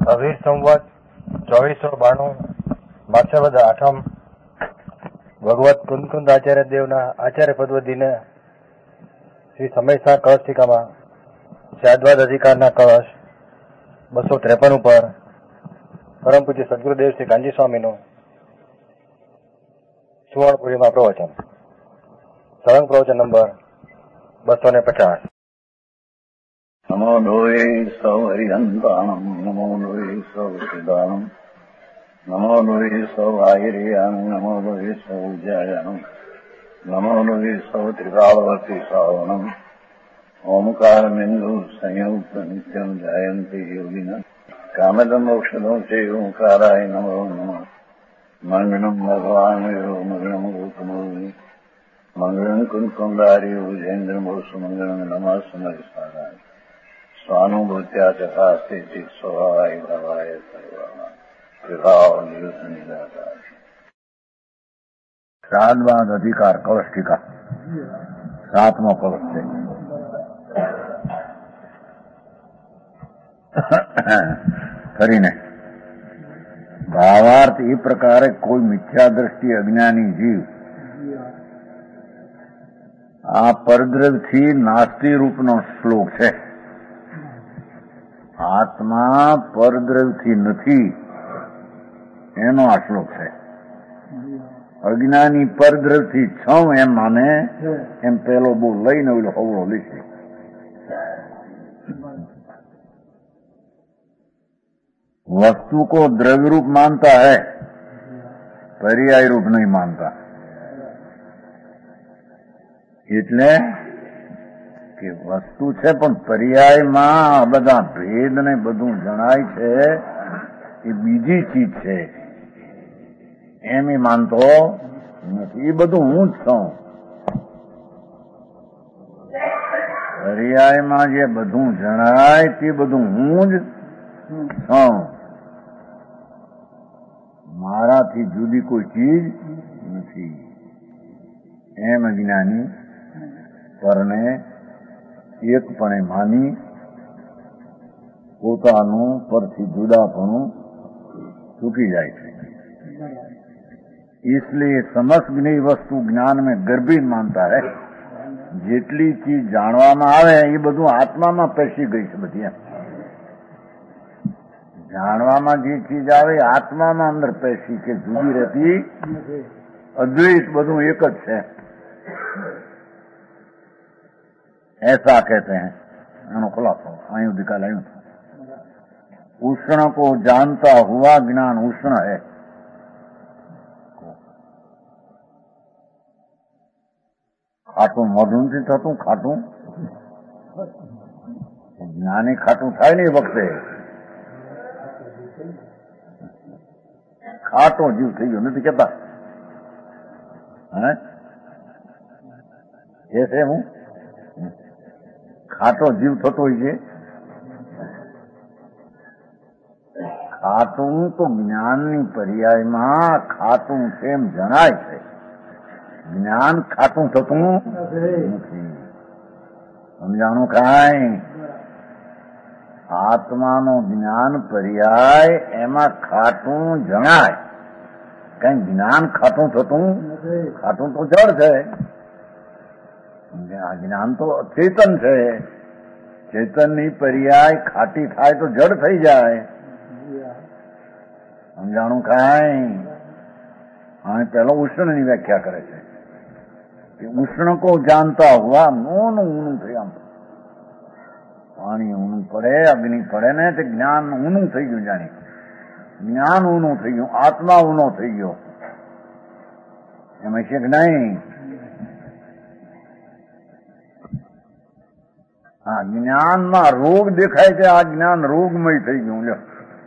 અવીર સંવત 2492 માછાવદ આઠમ ભગવત કુંદકુંદ આચાર્ય દેવના આચાર્ય પદવદીને શ્રી સમયસા કળશ ટીકામાં શાદ્વાદ અધિકારના કળશ 253 ઉપર પરમ પૂજ્ય સદગુરુદેવ શ્રી કાંજી સ્વામીનું સુવર્ણપુરીમાં પ્રવચન સળંગ પ્રવચન નંબર 250. નમો લોહે સૌ હરિહંતાણમ નમો લોહે સૌ સિદ્ધાણમ નમો લોહે સૌ આયર્યાન નમો લોહે સૌ જયાનમ નમો લોહે સૌ ત્રિકાળવર્તી શ્રાવણમ ઓમકાર બિંદુ સંયુક્ત નિત્યમ જાયંતી યોગિના કામદમ મોક્ષદો છે ઓંકારાય નમો નમઃ મંગળમ ભગવાન મંગળમ ગોતમોહિ મંગળમ કુંદકુંદારી ઉજેન્દ્રમોસુ મંગળમ નમઃ સમયસારાય સ્વાનુભૂત્યા ચકાસ્તે ચિત સ્વભાવાય ભાવાય સર્વા વિભાવ નિદાકાર શાદ્વાદ અધિકાર કળશ ટીકા 7મો કળશ છે. કરીને ભાવાર્થ એ પ્રકારે કોઈ મિથ્યા દ્રષ્ટિ અજ્ઞાની જીવ આ પરદ્રવથી નાસ્તી રૂપનો શ્લોક છે. આત્મા પરદ્રવથી નથી એનો આ શ્લોક છે. અજ્ઞાની પરદ્રવથી છ એમ માને એમ પેલો બહુ લઈને ઓલો હવળો લીધે. वस्तु को द्रव्य रूप मानता है, पर्याय रूप नहीं मानता. એટલે કે વસ્તુ છે પણ પર્યાયમાં બધા ભેદ ને બધું જણાય છે એ બીજી ચીજ છે એમ એ માનતો નથી. એ બધું હું જ છું. પર્યાયમાં જે બધું જણાય તે બધું હું જ છું. મારાથી જુદી કોઈ ચીજ નથી એમ અજ્ઞાની પરને એકપણે માની પોતાનું પરથી જુદાપણું ચૂકી જાય છે. इसलिए समस्त ज्ञेय वस्तु ज्ञान में गर्भित मानता है. જેટલી ચીજ જાણવામાં આવે એ બધું આત્મામાં પેસી ગઈ છે. બધી જાણવામાં જે ચીજ આવે આત્મામાં અંદર પેસી કે જુદી રહેતી અદ્વૈત બધું એક જ છે ऐसा कहते हैं. એનો ખુલાસો અહીં સુધી લાવ્યું. ઉષ્ણ को जानता हुआ ज्ञान उष्ण है. ખાટું મોઢું નથી થતું. ખાટું જ્ઞાની ખાટું થાય ને એ વખતે ખાટો જીવ થઈ ગયો નથી કેતા. હે છે હું ખાટો જીવ થતો હોય છે. ખાટું તો જ્ઞાનની પર્યાયમાં ખાટું તેમ જણાય છે. જ્ઞાન ખાટું થતું નથી. સમજાણું કાંઈ? આત્માનો જ્ઞાન પર્યાય એમાં ખાટું જણાય. કઈ જ્ઞાન ખાટું થતું ખાટું તો જળ છે. જ્ઞાન તો ચેતન છે. ચેતનની પર્યાય ખાટી થાય તો જડ થઈ જાય. સમજાણું કાંઈ? અને પેલો ઉષ્ણની વ્યાખ્યા કરે છે કે ઉષ્ણ કો જાણતા હુआ નોનું ઊનું થઈ. આમ પાણી ઊનું પડે અગ્નિ પડે ને તે જ્ઞાન ઊનું થઈ ગયું. જાણી જ્ઞાન ઊનું થઈ ગયું. આત્મા ઊનો થઈ ગયો. એમાં છે કે નહીં? હા, જ્ઞાનમાં રોગ દેખાય છે. આ જ્ઞાન રોગમય થઈ ગયું. લ્યો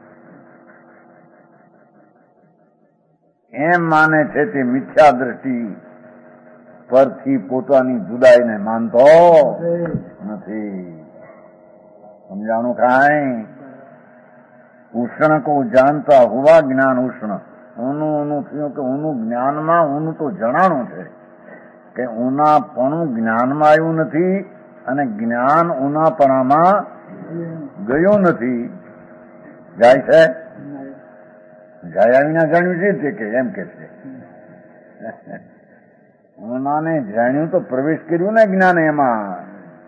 એમ માને છે તે મિથ્યા દ્રષ્ટિ પરથી પોતાની જુદાઈને માનતો નથી. સમજાણું કાંઈ? ઉષ્ણ કો જાણતા હુआ જ્ઞાન ઉષ્ણ. ઊનું થયું કે ઊનું જ્ઞાનમાં ઊનું તો જણાણું છે કે ઊનાપણું જ્ઞાનમાં આવ્યું નથી અને જ્ઞાન ઊનાપણામાં ગયું નથી. જાય છે? જાયા વિના જાણ્યું છે કે એમ કે છે નાને જાણ્યું તો પ્રવેશ કર્યું ને જ્ઞાન એમાં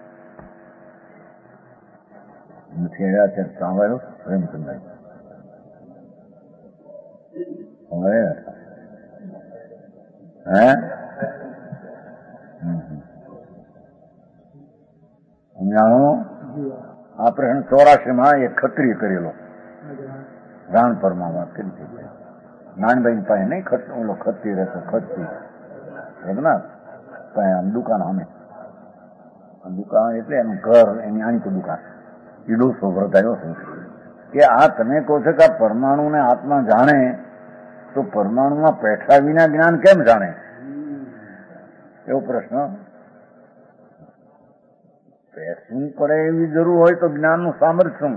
નથી. અત્યારે સાંભળ્યો પ્રેમચંદ્ર સમજાણું? આ પ્રશ્ન 84 એક ખત્રીય કરેલો રાણપરમાં વાત કરી છે. નાનભાઈ પાસે નહીં ઓલો ખતી રહેતો ખતી રઘનાથ આમ દુકાન અમે દુકાન એટલે એનું ઘર એની આણી દુકાન ઈડો સોભરતાયો શું કે આ તમે કહો છો કે આ પરમાણુ ને આત્મા જાણે તો પરમાણુમાં પેઠા વિના જ્ઞાન કેમ જાણે? એવો પ્રશ્ન. પેસવું પડે એવી જરૂર હોય તો જ્ઞાનનું સામર્થ્ય શું?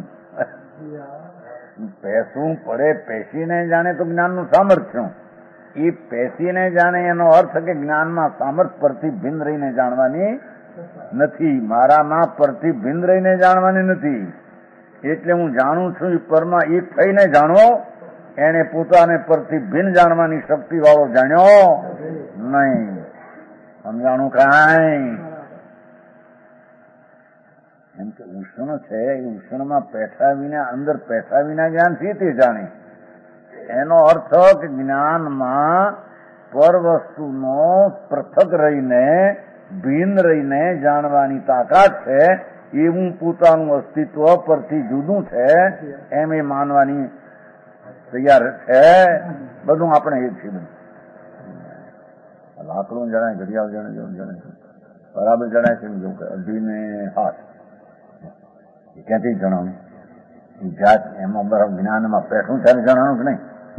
પેસવું પડે પેશીને જાણે તો જ્ઞાનનું સામર્થ્ય શું? એ પેશીને જાણે એનો અર્થ કે જ્ઞાનમાં સામર્થ્ય પરથી ભિન્ન રહીને જાણવાની નથી. મારામાં પરથી ભિન્ન રહીને જાણવાની નથી. એટલે હું જાણું છું એ પરમાં એક થઈને જાણો. એને પોતાને પરથી ભિન્ન જાણવાની શક્તિ વાળો જાણ્યો નહીં. સમજાણું કાંઈ? એમ કે ઉષ્ણ છે એ ઉષ્ણમાં પેઠા વિના અંદર પેઠા વિના જ્ઞાન છે તે જાણે. એનો અર્થ કે જ્ઞાનમાં પર વસ્તુનો પૃથક રહીને ભિન્ન રહીને જાણવાની તાકાત છે. એવું પોતાનું અસ્તિત્વ પરથી જુદું છે એમ એ માનવાની તૈયાર છે. બધું આપણે એ જ છે. બધું લાકડું જણાય, ઘડિયાળ જણાય, બરાબર જણાય છે. અઢીને હાથ ક્યાંથી જણાવું? જાત એમાં બરાબર જ્ઞાનમાં પેઠું ત્યારે જણાવું કે નહીં?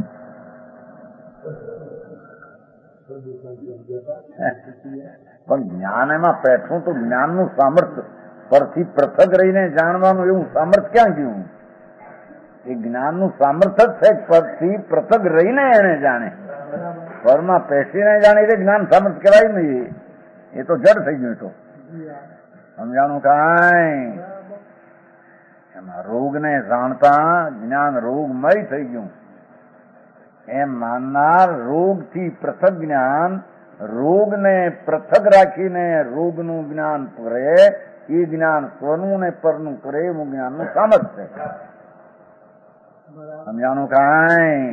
પણ જ્ઞાન એમાં પેઠું તો જ્ઞાનનું સામર્થ્ય પરથી પૃથક રહીને જાણવાનું એવું સામર્થ્ય ક્યાં ગયું? એ જ્ઞાનનું સામર્થ્ય જ છે પરથી પૃથક રહીને એને જાણે. પરમાં પેશીને જાણે એટલે જ્ઞાન સામર્થ્ય કહેવાય નહીં. એ તો જડ થઈ ગયું. તો સમજાણું કાંઈ? એમાં રોગને જાણતા જ્ઞાન રોગમય થઈ ગયું એમ માનનાર રોગથી પૃથક જ્ઞાન, રોગને પૃથક રાખીને રોગનું જ્ઞાન કરે એ જ્ઞાન સ્વનું ને પરનું કરે એવું જ્ઞાનનું સામર્થ્ય છે. સમજાણું કાંઈ?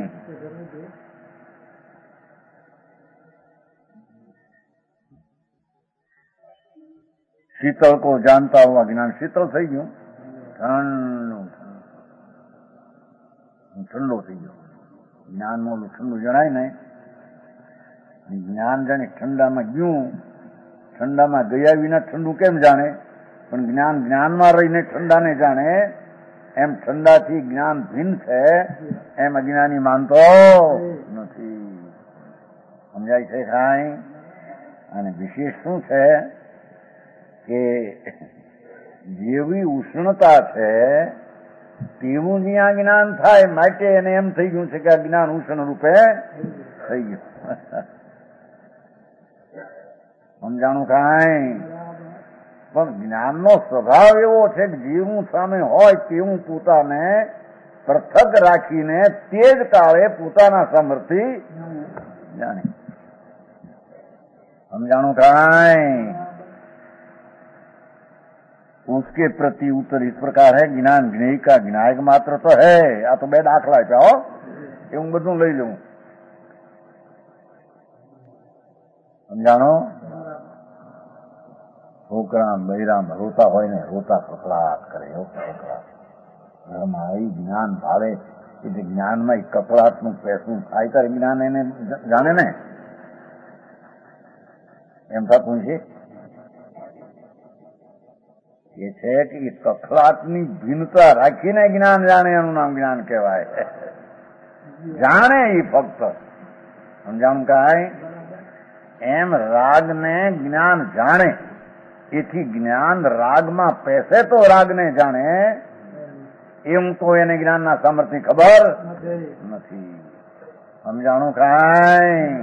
शीतल को जानता हुआ ज्ञान शीतल થઈ ગયું, ઠંડો થઈ ગયો. જ્ઞાનમાં ઓલું ઠંડુ જણાય ને, જ્ઞાન જાણે ઠંડામાં ગયું, ઠંડામાં ગયા વિના ઠંડુ કેમ જાણે? પણ જ્ઞાન જ્ઞાનમાં રહીને ઠંડાને જાણે. એમ ઠંડાથી જ્ઞાન ભિન્ન છે એમ અજ્ઞાની માનતો નથી. સમજાય છે કાંઈ? અને વિશેષ શું છે કે જેવી ઉષ્ણતા છે તેવું જ્યાં જ્ઞાન થાય માટે એને એમ થઈ ગયું છે કે આ જ્ઞાન ઉષ્ણ રૂપે થઈ ગયું. સમજાણું કાંઈ? પણ જ્ઞાનનો સ્વભાવ એવો છે કે જેવું સામે હોય તેવું પોતાને પૃથક રાખીને તે જ કાળે પોતાના સામર્થ્ય જાણે. समझाणु कांई? उसके प्रति उत्तर इस प्रकार है, ज्ञान ज्ञेय का ज्ञायक मात्र तो है. आ तो बे दाखला आप्या हो, ए हूँ बधुं लई लऊं. समझाणो? छोकरा बૈરામ રોતા હોય ને રોતા કકળાટ કરે એવો કકળાટ. ઘરમાં આવી જ્ઞાન ભાવે એટલે જ્ઞાનમાં કકળાટનું પેસું થાય ત્યારે જ્ઞાન એને જાણે ને એમ થતું છે. એ છે કે એ કકળાટની ભિન્નતા રાખીને જ્ઞાન જાણે એનું નામ જ્ઞાન કહેવાય. જાણે એ ફક્ત સમજાણું કાંઈ? એમ રાગને જ્ઞાન જાણે, એથી જ્ઞાન રાગમાં પેસે તો રાગને જાણે, એમ તો એને જ્ઞાનના સામર્થ્યની ખબર નથી. સમજાણું કાંઈ?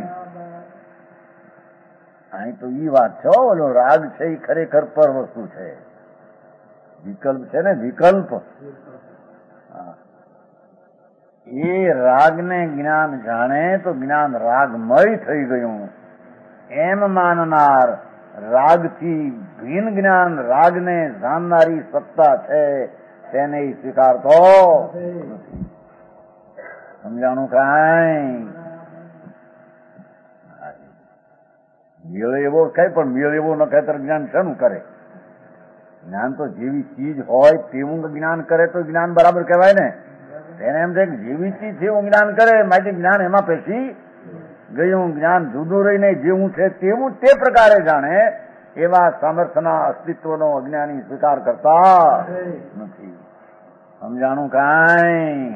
અહીં તો ઈ વાત છે, ઓલો રાગ છે એ ખરેખર પર વસ્તુ છે, વિકલ્પ છે ને, વિકલ્પ. એ રાગને જ્ઞાન જાણે તો જ્ઞાન રાગમય થઈ ગયું એમ માનનાર રાગથી ભિન્ન જ્ઞાન રાગને જાણનારી સત્તા છે તેને સ્વીકારતો નથી. સમજાણું કાંઈ? મેળ એવો કઈ પણ મેળ એવો ન કહે તો જ્ઞાન શાનું કરે? જ્ઞાન તો જેવી ચીજ હોય તેવું જ્ઞાન કરે તો જ્ઞાન બરાબર કહેવાય ને. તેને એમ છે કે જેવી ચીજ છે એવું જ્ઞાન કરે માટે જ્ઞાન એમાં પેશી ગયું. જ્ઞાન જુદું રહીને જેવું છે તેવું તે પ્રકારે જાણે એવા સામર્થ્યના અસ્તિત્વનો અજ્ઞાની સ્વીકાર કરતા નથી. સમજાણું કાંઈ?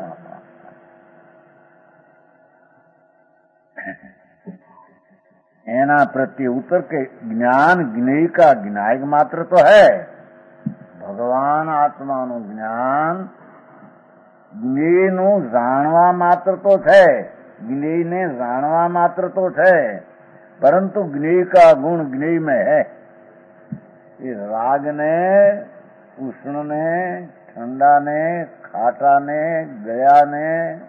એના प्रति उत्तर के ज्ञान ज्ञेय का ज्ञायक मात्र तो है. भगवान आत्मा નું જ્ઞાન જ્ઞેયનું જાણવા માત્ર તો છે, જ્ઞેયને જાણવા માત્ર તો છે, પરંતુ જ્ञेय का गुण ज्ञेय में है. ये राग ने उष्ण ने ठंडा ने खाटा ने गया ने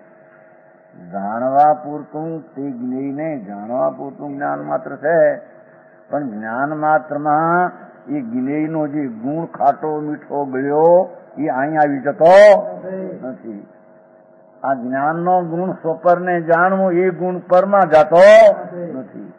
જાણવા પૂરતું તે જ્ઞેયને જાણવા પૂરતું જ્ઞાન માત્ર છે. પણ જ્ઞાન માત્રમાં એ જ્ઞેયનો જે ગુણ ખાટો મીઠો ગયો એ અહીં આવી જતો નથી. આ જ્ઞાનનો ગુણ સ્વપરને જાણવો એ ગુણ પરમાં જતો નથી.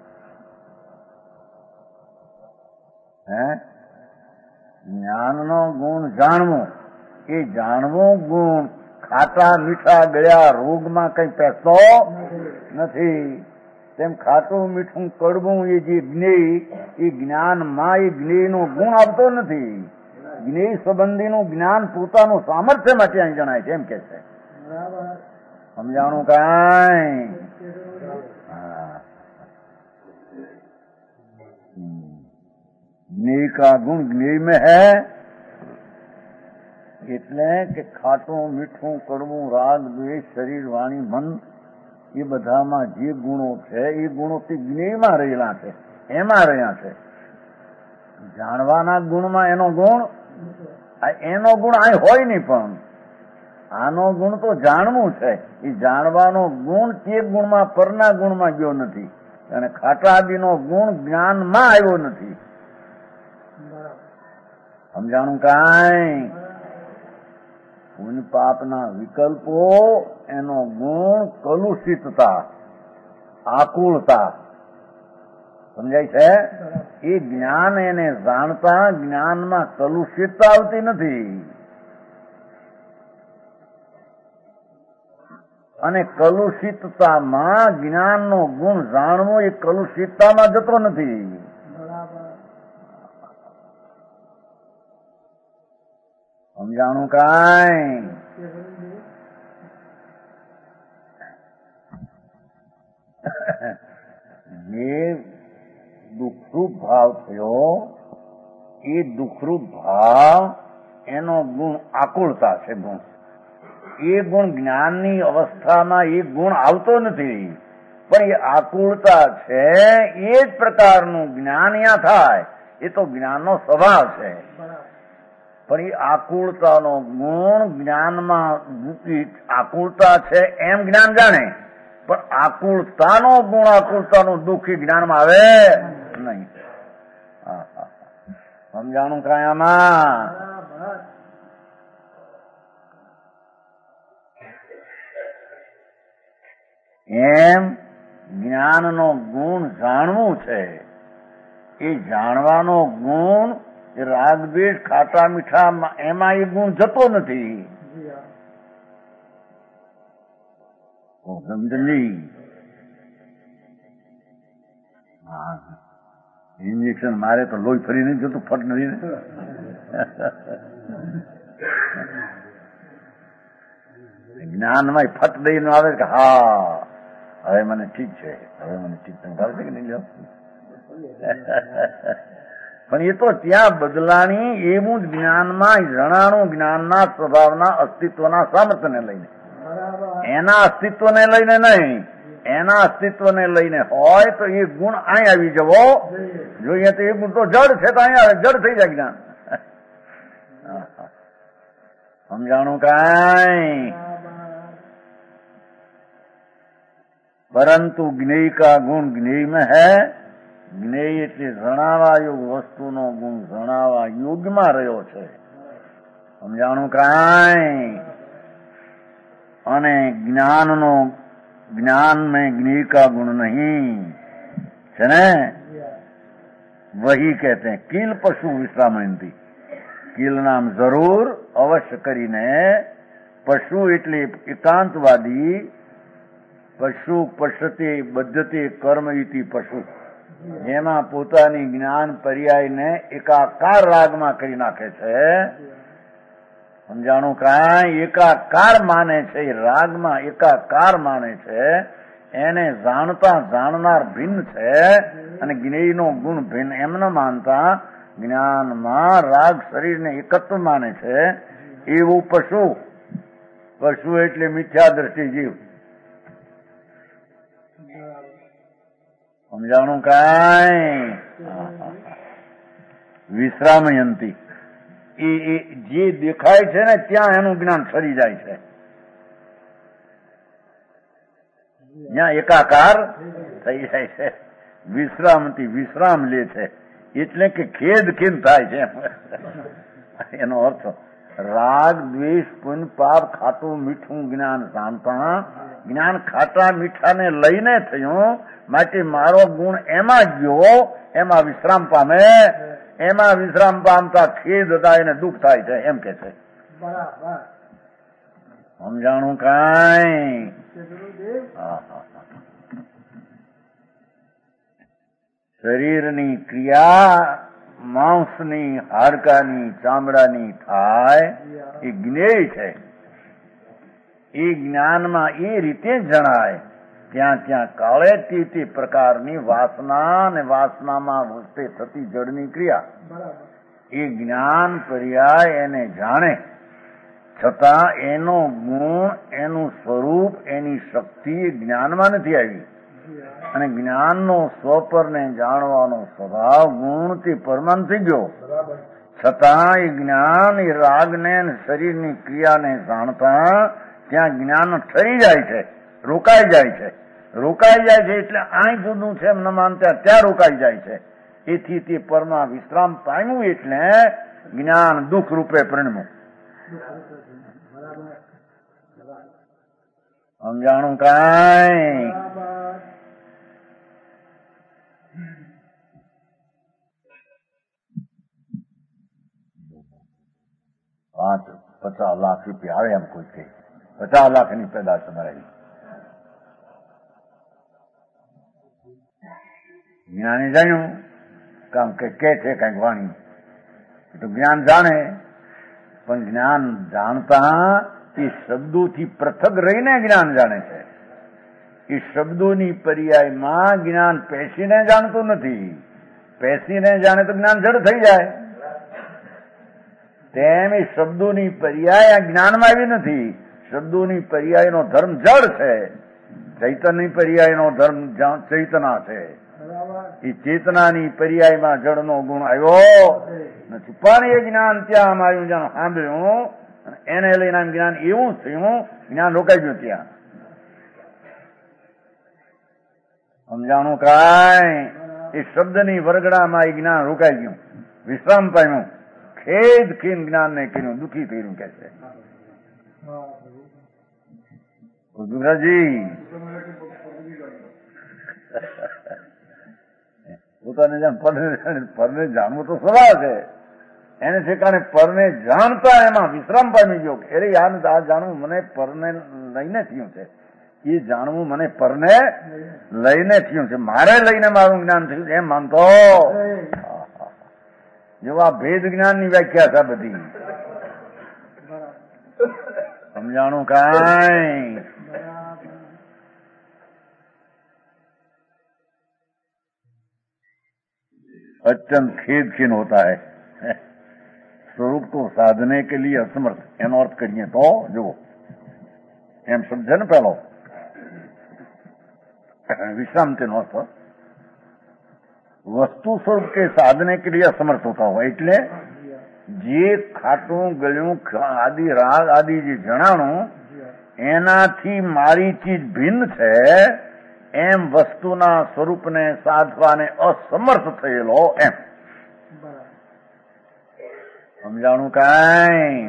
હે જ્ઞાનનો ગુણ જાણવો એ જાણવો ગુણ ખાટા મીઠા ગયા રોગમાં કઈ પેસતો નથી. તેમ ખાટું મીઠું કડવું એ જે જ્ઞેય એ જ્ઞાનમાં એ જ્ઞેયનો ગુણ આવતો નથી. જ્ઞેય સંબંધીનું જ્ઞાન પોતાનું સામર્થ્ય માટે અહીં જણાય છે એમ કે છે. સમજાણું કાંઈ? જ્ઞેય કા ગુણ જ્ઞેય में है. એટલે કે ખાટું મીઠું કડવું રાગ દ્વેષ શરીર વાણી મન એ બધામાં જે ગુણો છે એ ગુણો તે જ્ઞેયમાં રહેલા છે, એમાં રહ્યા છે. જાણવાના ગુણમાં એનો ગુણ અહીં હોય નહીં, પણ આનો ગુણ તો જાણવું છે. એ જાણવાનો ગુણ તે ગુણમાં પરના ગુણમાં ગયો નથી અને ખાટા આદિનો ગુણ જ્ઞાનમાં આવ્યો નથી. સમજાણું કાંઈ? પુણ્ય પાપના વિકલ્પો એનો ગુણ કલુષિતતા, આકુળતા. સમજાય છે? એ જ્ઞાન એને જાણતા જ્ઞાનમાં કલુષિતતા આવતી નથી અને કલુષિતતામાં જ્ઞાનનો ગુણ જાણવો એ કલુષિતતામાં જતો નથી. સમજાણું કાંઈ? જે દુઃખરૂપ ભાવ થયો એ દુઃખરૂપ ભાવ એનો ગુણ આકુળતા છે. ગુણ એ ગુણ જ્ઞાનની અવસ્થામાં એ ગુણ આવતો નથી, પણ એ આકુળતા છે. એ જ પ્રકારનું જ્ઞાન અહીંયા થાય એ તો જ્ઞાનનો સ્વભાવ છે. પણ એ આકુળતાનો ગુણ જ્ઞાનમાં આકુળતા છે એમ જ્ઞાન જાણે, પણ આકુળતાનો ગુણ આકુળતાનું દુઃખ એ જ્ઞાનમાં આવે નહીં. સમજાણું કાયામાં? એમ જ્ઞાનનો ગુણ જાણવું છે. એ જાણવાનો ગુણ રાગ દ્વેષ ખાટા મીઠા એમાં એ ગુણ જતો નથી. સમજી? ઇન્જેક્શન મારે તો લોહી ફરી નહીં જતું, ફટ નથી ને. જ્ઞાનમાં ફટ દઈને આવે કે હા હવે મને ઠીક છે, હવે મને ઠીક સંભાળ છે કે નહીં લ્યો. પણ એ તો ત્યાં બદલાણી એવું જ જ્ઞાનમાં જણાણું જ્ઞાનના સ્વભાવના અસ્તિત્વના સામર્થ્યને લઈને, એના અસ્તિત્વને લઈને નહીં, એના અસ્તિત્વને લઈને હોય તો એ ગુણ અહીં આવી જવો જોઈએ. તો એ ગુણ તો જડ છે તો અહીંયા જડ થઈ જાય જ્ઞાન. સમજાણું કાંઈ? પરંતુ જ્ઞેય કા ગુણ જ્ઞેય में है। જ્ઞેય એટલે જણાવા યોગ વસ્તુનો ગુણ જણાવા યોગમાં રહ્યો છે, સમજાણું કાંઈ? અને જ્ઞાન में ज्ञेय का गुण नहीं છે ને, वही कहते हैं किल पशु विश्रामयंती। किल नाम जरूर अवश्य કરીને પશુ એટલે એકાંતવાદી, પશુ પશ્યતે બદ્ધતે કર્મ ઇતિ પશુ, જેમાં પોતાની જ્ઞાન પર્યાયને એકાકાર રાગમાં કરી નાખે છે, સમજાણું કાંઈ? એકાકાર માને છે, રાગમાં એકાકાર માને છે, એને જાણતા જાણનાર ભિન્ન છે અને જ્ઞેયનો ગુણ ભિન્ન એમ ન માનતા જ્ઞાનમાં રાગ શરીરને એકત્વ માને છે, એવું પશુ એટલે મિથ્યા દ્રષ્ટિ જીવ, સમજાણું કાંઈ? વિશ્રામયંતી એ જે દેખાય છે ને ત્યાં એનું જ્ઞાન સરી જાય છે, ત્યાં એકાકાર થઈ જાય છે। વિશ્રામતી વિશ્રામ લે છે એટલે કે ખેદ થાય છે, એનો અર્થ રાગ દ્વેષ પુણ્ય પાપ ખાટું મીઠું જ્ઞાન જાણતા, જ્ઞાન ખાટા મીઠાને લઈને થયું, માટે મારો ગુણ એમાં ગયો, એમાં વિશ્રામ પામે, એમાં વિશ્રામ પામતા ખેદ થાય ને દુઃખ થાય છે, એમ કે છે, સમજાણું કાંઈ? શરીરની ક્રિયા માંસની હાડકાની ચામડાની થાય એ જ્ઞેય છે, એ જ્ઞાનમાં એ રીતે જણાય, ત્યાં ત્યાં કાળે તે પ્રકારની વાસના અને વાસનામાં વસ્તે થતી જળની ક્રિયા એ જ્ઞાન પર્યાય એને જાણે, છતાં એનો ગુણ, એનું સ્વરૂપ, એની શક્તિ જ્ઞાનમાં નથી આવી, અને જ્ઞાનનો સ્વપરને જાણવાનો સ્વભાવ ગુણ તે પરમાન થઈ ગયો, છતાં એ જ્ઞાન એ રાગને શરીરની ક્રિયાને જાણતા ત્યાં જ્ઞાન ઠરી જાય છે, રોકાઈ જાય છે એટલે અહીં જુદું છે એમ ન માનતા ત્યાં રોકાઈ જાય છે, એથી તે પરમાં વિશ્રામ પામ્યું એટલે જ્ઞાન દુઃખ રૂપે પરિણમ્યું, સમજાણું કાંઈ? 50 લાખ રૂપિયા આવે એમ કોઈ કે 50 લાખની પેદાશ તમારી જ્ઞાની જાણ્યું કામ કે છે કઈક વાણી તો જ્ઞાન જાણે, પણ જ્ઞાન જાણતા એ શબ્દોથી પૃથક રહીને જ્ઞાન જાણે છે, એ શબ્દોની પર્યાયમાં જ્ઞાન પેશીને જાણતું નથી, પેશીને જાણે તો જ્ઞાન જડ થઈ જાય, તેમ એ શબ્દોની પર્યાય આ જ્ઞાનમાં આવી નથી, શબ્દોની પર્યાયનો ધર્મ જડ છે, ચૈતન્યની પર્યાયનો ધર્મ ચૈતના છે, એ ચેતનાની પર્યાયમાં જળનો ગુણ આવ્યો નથી, પણ એ જ્ઞાન ત્યાં આવ્યું જ્યાં સાંભળ્યું એને લઈને જ્ઞાન એવું થયું, જ્ઞાન રોકાઈ ગયું ત્યાં, સમજાણું કાંઈ? એ શબ્દની વરગડામાં એ જ્ઞાન રોકાઈ ગયું, વિશ્રામ પામ્યું, ખેદ ખીન જ્ઞાન ને કીધું દુઃખી થયું કે છે ગુજરાતજી, પોતાને પરને જાણવું તો સવાલ છે, એને ઠેકાણે પરને જાણતા એમાં વિશ્રામ પામી ગયો, અરે યાર આ જાણવું મને પરને લઈને થયું છે, એ જાણવું મને પરને લઈને થયું છે, મારે લઈને મારું જ્ઞાન થયું એમ માનતો, જેવા ભેદ જ્ઞાનની વ્યાખ્યા છે બધી, સમજાણું કાંઈ? अत्यंत खेद खीन होता है स्वरूप को साधने के लिए असमर्थ, एनो अर्थ करिए तो जो एम समझे ने पहलो विश्राम तेनो अर्थ वस्तु स्वरूप के साधने के लिए असमर्थ होता हो, એટલે જે ખાટું ગળ્યું આદિ રાગ આદિ જે જણાણું એનાથી મારી ચીજ ભિન્ન છે એમ વસ્તુના સ્વરૂપને સાધવાને અસમર્થ થયેલો એમ. સમજાણું કાંઈ?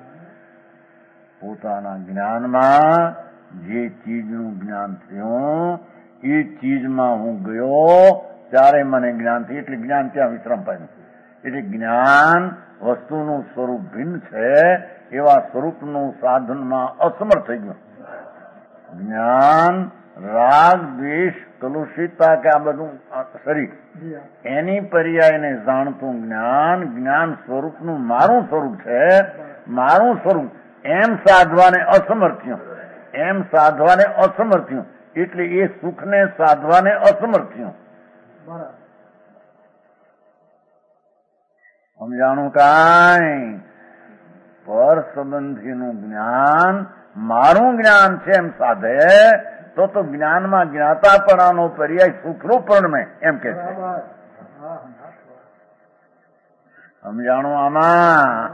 પોતાના જ્ઞાનમાં જે ચીજનું જ્ઞાન થયું એ ચીજમાં હું ગયો ત્યારે મને જ્ઞાન થયું. એટલે જ્ઞાન ત્યાં વિશ્રામ પામ્યું. એટલે જ્ઞાન વસ્તુનું સ્વરૂપ ભિન્ન છે એવા સ્વરૂપનું સાધનમાં અસમર્થ થઈ ગયું. જ્ઞાન રાગ દ્વેષ કલુષિતતા કે આ બધું શરીર એની પર્યાયને જાણતું જ્ઞાન, જ્ઞાન સ્વરૂપનું મારું સ્વરૂપ છે, મારું સ્વરૂપ એમ સાધવાને અસમર્થ્યું, એમ સાધવાને અસમર્થ્યું. એટલે એ સુખને સાધવાને અસમર્થ્યું. સમજાણું કાંઈ? પર સંબંધીનું જ્ઞાન મારું જ્ઞાન છે એમ સાધે તો જ્ઞાનમાં જ્ઞાતાપણાનો પર્યાય સુખરૂપ પરમે એમ કે છે. સમજાણું? આમાં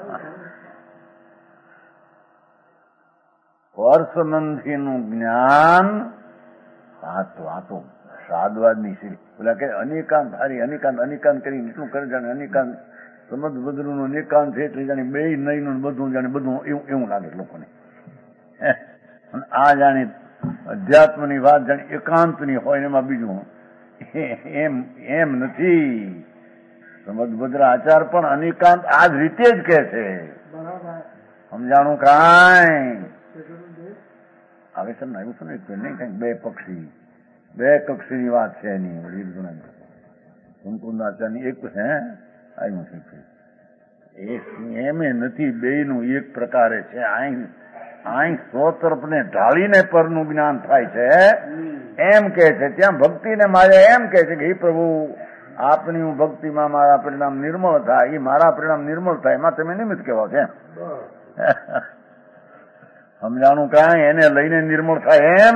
પર સંબંધીનું જ્ઞાન વાતો સાદવાદની શ્રી પેલા કે અનેકાંત હારી અનેકાંત અનેકાંત કરીને એટલું કરે જાણે અનેકાંત સમજ બદલું અનેકાંત છે એટલે જાણે બે નહીં બધું જાણે બધું એવું લાગે લોકોને. આ જાણે અધ્યાત્મની વાત જાણે એકાંતની હોય એમાં બીજું એમ નથી. સમજ બદરા આચાર પણ અનેકાંત આ જ રીતે જ કે છે. સમજાણું કાંઈ? આવે છે ને આવ્યું છે ને નહીં કઈક બે કક્ષીની વાત છે એની કુંકુંદાચારની એક છે આવ્યું છે એમ નથી. બે નું એક પ્રકારે છે. અહીં સો તરફને ઢાળીને પરનું જ્ઞાન થાય છે એમ કે છે. ત્યાં ભક્તિને મારે એમ કે છે કે હે પ્રભુ આપની હું ભક્તિમાં મારા પરિણામ નિર્મળ થાય, એ મારા પરિણામ નિર્મળ થાય એમાં તમે નિમિત્ત કહેવા છે. સમજાણું કાંઈ? એને લઈને નિર્મળ થાય એમ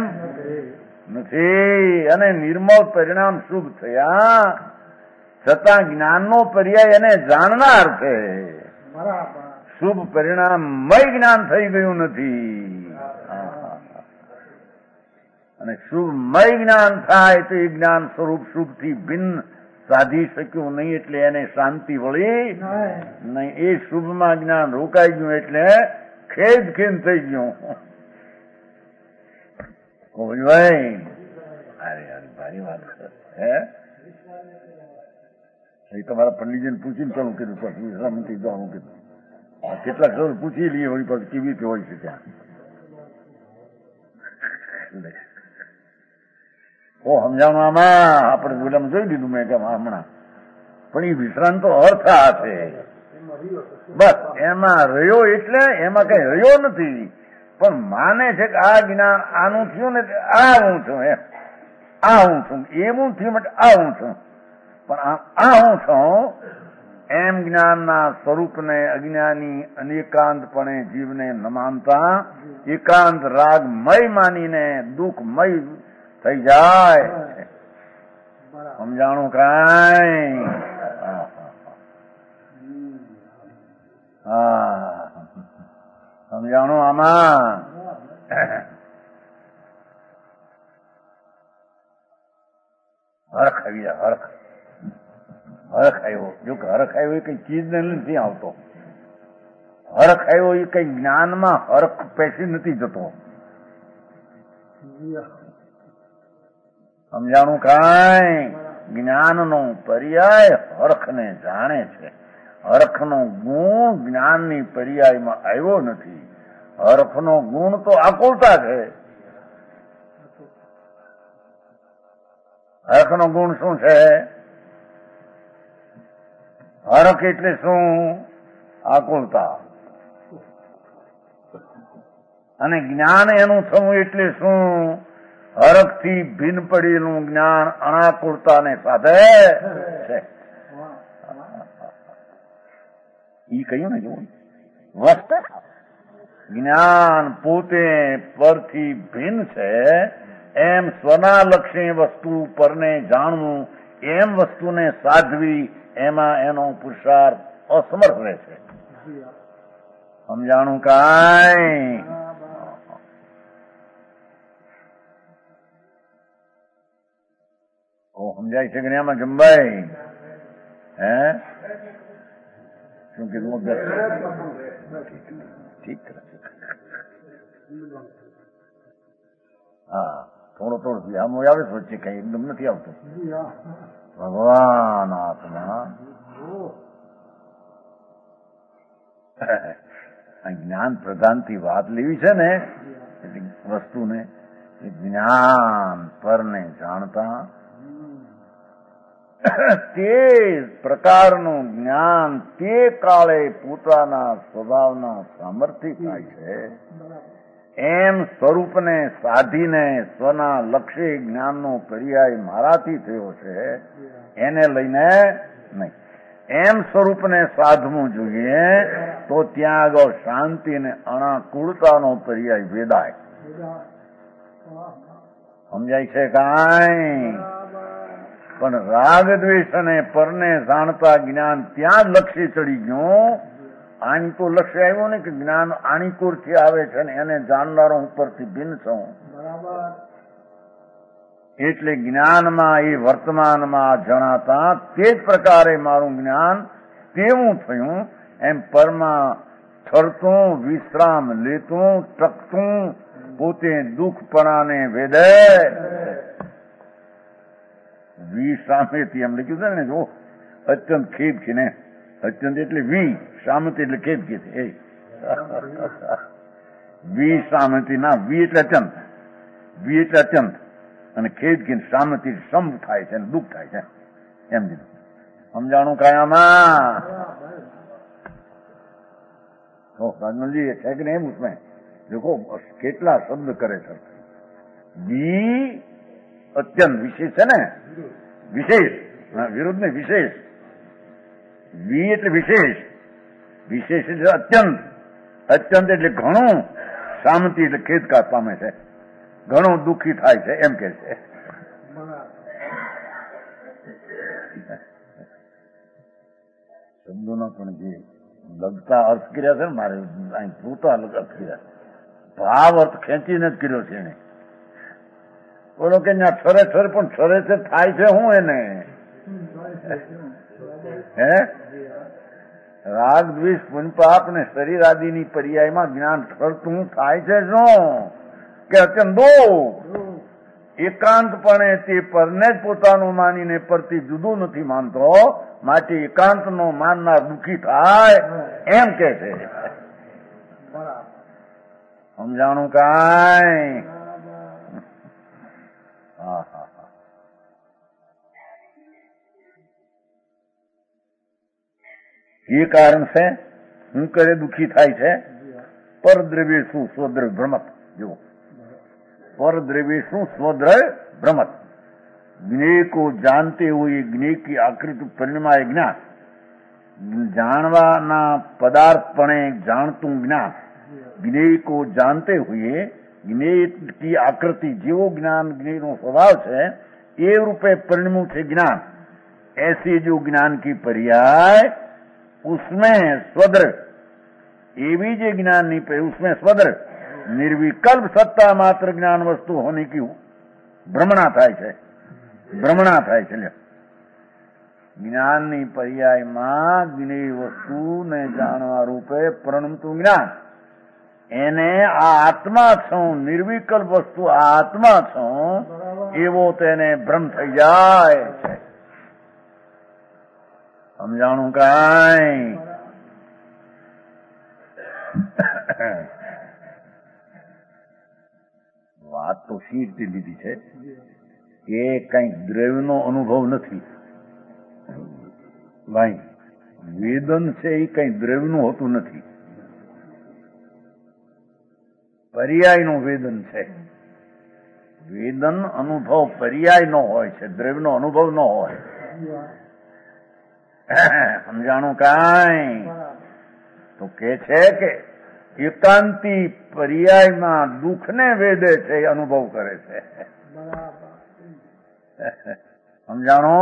નથી. અને નિર્મળ પરિણામ શુભ થયા છતાં જ્ઞાનનો પર્યાય એને જાણનાર છે. શુભ પરિણામમય જ્ઞાન થઈ ગયું નથી. અને શુભમય જ્ઞાન થાય તો એ જ્ઞાન સ્વરૂપ શુભથી ભિન્ન સાધી શક્યું નહીં. એટલે એને શાંતિ વળી નહીં. એ શુભમાં જ્ઞાન રોકાઈ ગયું એટલે ખેદ થઈ ગયું. ભાઈ અરે ભારી વાત હે તમારા પંડિતજીને પૂછીને ચાલુ કીધું પછી વિશ્રામથી જવાનું કીધું. કેટલાક સર પૂછી લઈએ વળી પાછું કેવી રીતે હોય છે ત્યાં. સમજાવવાનું આમાં આપણે બોલામાં જોઈ લીધું મેં કે હમણાં. પણ એ વિશ્રાંત તો અર્થ આ છે. બસ એમાં રહ્યો એટલે એમાં કઈ રહ્યો નથી. પણ માને છે કે આ જ્ઞાન આનું થયું ને આ હું છું એમ. આ હું છું એવું થયું માટે આ હું છું. પણ આ હું છું એમ જ્ઞાનના સ્વરૂપને અજ્ઞાની અનેકાંતપણે જીવને ન માનતા એકાંત રાગમય માનીને દુઃખમય થઈ જાય. સમજાણું કાંઈ? હા સમજાણું આમાં? હરખ આવી જાય. હરખ આવ્યો. જો કે હરખ આવ્યો એ કઈ ચીજ ને નથી આવતો. હરખ આવ્યો એ કઈ જ્ઞાનમાં હરખ પેસી નથી જતો. સમજાણું કાંઈ? જ્ઞાનનો પર્યાય હરખને જાણે છે. હરખનો ગુણ જ્ઞાનની પર્યાયમાં આવ્યો નથી. હરખનો ગુણ તો આકુલતા છે. હરખનો ગુણ શું છે? હરખ એટલે શું? આકુલતા. અને જ્ઞાન એનું થવું એટલે શું? હરખથી ભિન્ન પડેલું જ્ઞાન અનાકુળતાને સાધે છે. ઈ કહ્યું ને જોવું વસ્તુ જ્ઞાન પોતે પરથી ભિન્ન છે એમ સ્વના લક્ષી વસ્તુ પરને જાણવું એમ વસ્તુને સાધવી એમાં એનો પુરુષાર્થ અસમર્થ રહે છે. સમજાણું કાંઈ? સમજાય છે કે નહીં આમાં જમભાઈ? હે શું કીધું? ઠીક. હા, થોડો આમ આવે છે વચ્ચે, કઈ એકદમ નથી આવતું. ભગવાન આત્મા જ્ઞાન પ્રધાનથી વાત લેવી છે ને વસ્તુને, એ જ્ઞાન પરને જાણતા તે પ્રકારનું જ્ઞાન તે કાળે પોતાના સ્વભાવના સામર્થ્ય થાય છે. એમ સ્વરૂપને સાધીને સ્વના લક્ષ્ય જ્ઞાનનો પર્યાય મારાથી થયો છે એને લઈને નહીં. એમ સ્વરૂપને સાધવું જોઈએ તો ત્યાં આગળ શાંતિ અને અણાકુળતાનો પર્યાય વેદાય. સમજાય છે કાંઈ? પણ રાગ દ્વેષ અને પરને જાણતા જ્ઞાન ત્યાં જ લક્ષ્ય ચડી ગયું. આની તો લક્ષ્ય આવ્યું ને કે જ્ઞાન આણીકોરથી આવે છે ને એને જાણનારો ઉપરથી ભિન્ન છું. એટલે જ્ઞાનમાં એ વર્તમાનમાં જણાતા તે જ પ્રકારે મારું જ્ઞાન તેવું થયું. એમ પરમાં ઠરતું, વિશ્રામ લેતું, ટકતું, પોતે દુઃખપણાને વેદે વિશ્રામેથી એમ લખ્યું છે ને, જો અત્યંત ખેદ છે ને, અત્યંત એટલે શામતિ એટલે ખેદ કે છે. વિશ્રામતિ ના, વી એટલે અત્યંત, વી એટલે અત્યંત, અને ખેદ કે શામતિ સમ થાય છે, દુઃખ થાય છે, એમ કીધું. સમજાણું કાયામાં? રાજમલજી છે કે નહીં? उसमें देखो કેટલા શબ્દ કરે છે. વી અત્યંત વિશેષ છે ને, વિશેષ વિરુદ્ધ ને વિશેષ. વી એટલે વિશેષ, વિશેષ એટલે અત્યંત, અત્યંત એટલે ઘણું, શાંતિ એટલે ખેદકાત પામે છે, ઘણું દુઃખી થાય છે, એમ કે છે. શબ્દોના પણ જે લગતા અર્થ કર્યા છે ને, મારે અહીં જોતા અલગ અર્થ કર્યા, ભાવ અર્થ ખેંચીને જ કર્યો છે એને. બોલો કે ત્યાં ઠરે પણ ઠરે છે થાય છે હું એને? હે રાગ દ્વેષ પુનપાપ ને શરીર આદિની પર્યાયમાં જ્ઞાન ઠરતું થાય છે શું કે અત્યંત એકાંતપણે તે પરને જ પોતાનું માનીને પરથી જુદું નથી માનતો, માટે એકાંતનો માનનાર દુઃખી થાય, એમ કે છે. સમજાણું કાંઈ? એ કારણ છે હું કરે દુઃખી થાય છે. પરદ્રવ્ય શું સ્વદ્રવ્ય ભ્રમત. જુઓ, परद्रव्य स्वद्रव्य भ्रमत. ज्ञेय को जानते हुए ज्ञेय की आकृति परिणमाय ज्ञान, जानवाना पदार्थपणे जानतु ज्ञान, ज्ञेय को जानते हुए ज्ञेय की आकृति जीवो ज्ञान ज्ञेय नो स्वभाव है ये रूपे परिणमु है ज्ञान. ऐसे जो ज्ञान की पर्याय उसमें स्वद्रव्य, ये भी जो ज्ञान नहीं पे उसमें स्वद्रव्य निर्विकल्प सत्ता मात्र ज्ञान वस्तु होने की भ्रमणा થાય છે, ભ્રમણા થાય છે. જ્ઞાનની પર્યાયમાં જ્ઞેય વસ્તુને જાણવા રૂપે પ્રણમતું જ્ઞાન, એને આ આત્મા છું, નિર્વિકલ્પ વસ્તુ આ આત્મા છું એવો તેને ભ્રમ થઈ જાય છે. સમજાણું કાંઈ? વાત તો સી રીતે લીધી છે કે કઈ દ્રવ્યનો અનુભવ નથી ભાઈ. વેદન છે એ કઈ દ્રવ્યનું હોતું નથી, પર્યાયનું વેદન છે. વેદન અનુભવ પર્યાયનો હોય છે, દ્રવ્યનો અનુભવ ન હોય. સમજાણું કાંઈ? તો કે છે કે એકાંતી પર્યાયમાં દુઃખને વેદે છે, અનુભવ કરે છે. સમજાણો?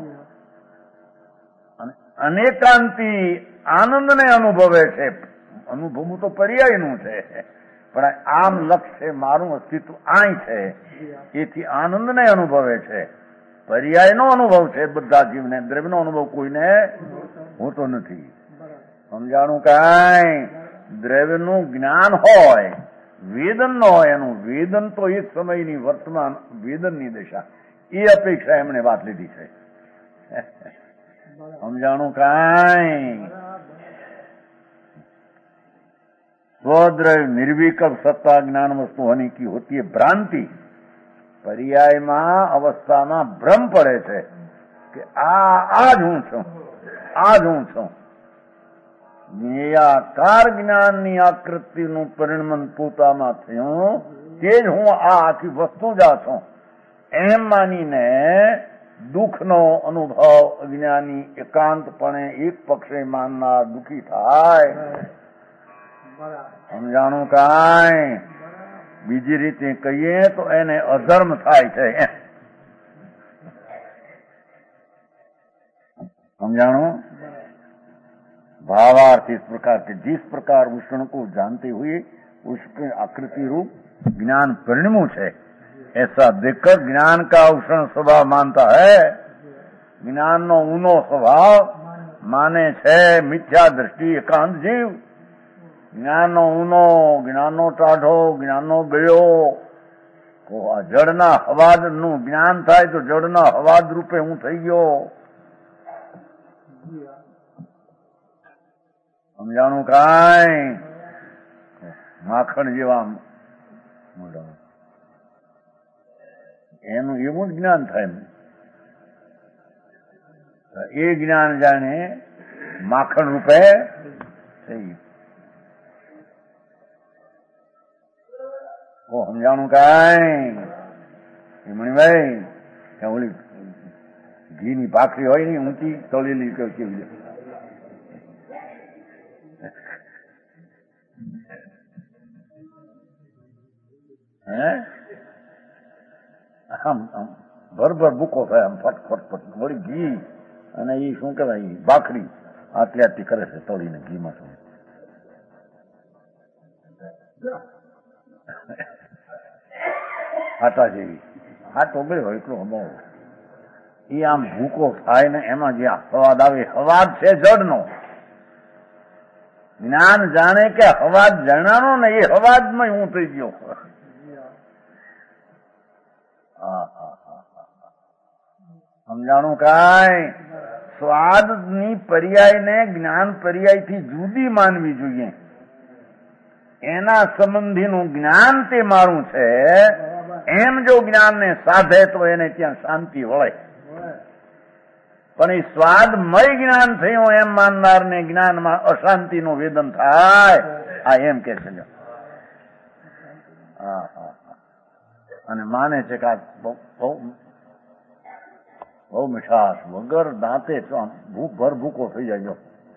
અનેકાંતી આનંદને અનુભવે છે. અનુભવવું તો પર્યાયનું છે, પણ આમ લક્ષ્ય મારું અસ્તિત્વ આય છે, એથી આનંદને અનુભવે છે. પર્યાયનો અનુભવ છે બધા જીવને, દ્રવ્યનો અનુભવ કોઈને હોતો નથી. સમજાણું કાંઈ? દ્રવ્યનું જ્ઞાન હોય, વેદન ન હોય, એનું વેદન તો એક સમયની વર્તમાન વેદનની દશા, એ અપેક્ષા એમણે વાત લીધી છે. સમજાણું કાંઈ? स्वद्रव्य निर्विकल्प सत्ता ज्ञान वस्तु होने की होती है भ्रांति. पर्यायમાં અવસ્થામાં ભ્રમ પડે છે કે આ જ હું છું, આ જ હું છું. નિરાકાર જ્ઞાનની આકૃતિનું પરિણમન પોતામાં થયું, તે જ હું આ આખી વસ્તુ જ આ છું એમ માનીને દુઃખનો અનુભવ અજ્ઞાની એકાંતપણે એક પક્ષે માનનાર દુઃખી થાય. સમજાણું કાંઈ? બીજી રીતે કહીએ તો એને અધર્મ થાય છે. समझाणो भावार्थ इस प्रकार के जिस प्रकार उष्ण को जानते हुए उसके आकृति रूप ज्ञान परिणमु है, ऐसा देखकर ज्ञान का उष्ण स्वभाव मानता है, ज्ञान नो ऊनो स्वभाव माने छे मिथ्या दृष्टि एकांत जीव. ज्ञान नो ऊनो, ज्ञान नो टाढ़ो, ज्ञान नो गयो तो आ जड़ना हवाद नु ज्ञान थाय तो जड़ना हवाद रूपे हूँ थई गयो. समझाणु काई माखण जेवा एनु एवं ज्ञान थाय. ए ज्ञान जाने माखण रूपे थई. ओ समझाणु काई मणिभाई ओली घी नी भाखरी होय ने ऊंची तळेली केवी આમ ભરભર બુકો થાય, આમ ફટ ફટ ફટ વળી ઘી અને એ શું કહેવાય ભાખરી આટલી આટલી કરે છે તળીને ઘીમાં. શું આટા જેવી આ ટોબે હોય એટલો હમાવો એ આમ ભૂકો થાય ને એમાં જે હવાદ આવે, હવાદ છે જડનો. જ્ઞાન જાણે કે હવાદ જણાનો ને એ હવાદમાં હું થઈ ગયો. સમજાણું કાંઈ? સ્વાદની પર્યાયને જ્ઞાન પર્યાયથી જુદી માનવી જોઈએ. એના સંબંધીનું જ્ઞાન તે મારું છે એમ જો જ્ઞાનને સાધે તો એને ત્યાં શાંતિ વળે. પણ એ સ્વાદમય જ્ઞાન થયું એમ માનનારને જ્ઞાનમાં અશાંતિનું વેદન થાય. આ એમ કે છે અને માને છે કે આ બહુ મીઠાશ વગર દાંતે ભૂખ ભર ભૂકો થઈ જાય.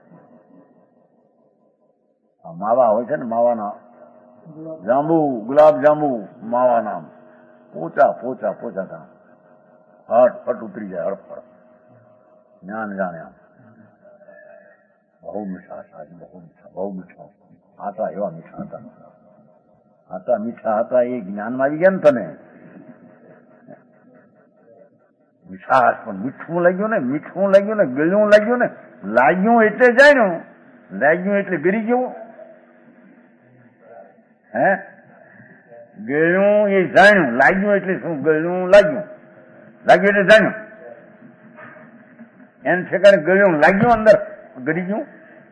માવા હોય છે ને, માવાના જાંબુ, ગુલાબ જાંબુ માવાના પોચા પોચા પોચા કામ હટ ફટ ઉતરી જાય હડફડ. જ્ઞાન જાણ્યા બહુ મીઠાશ, આજે બહુ મીઠા, બહુ મીઠા. આટા એવા મીઠા હતા, આટા મીઠા હતા. એ જ્ઞાનમાં આવી ગયા ને તને મીઠાશ. પણ મીઠું લાગ્યું ને, મીઠું લાગ્યું ને, ગળ્યું લાગ્યું ને. લાગ્યું એટલે જાણ્યું, લાગ્યું એટલે ગરી ગયું. હે ગળ્યું એ જાણ્યું, લાગ્યું એટલે શું? ગળ્યું લાગ્યું, લાગ્યું એટલે જાણ્યું. એમ છે કે ગળ્યું લાગ્યું અંદર ગરી ગયું.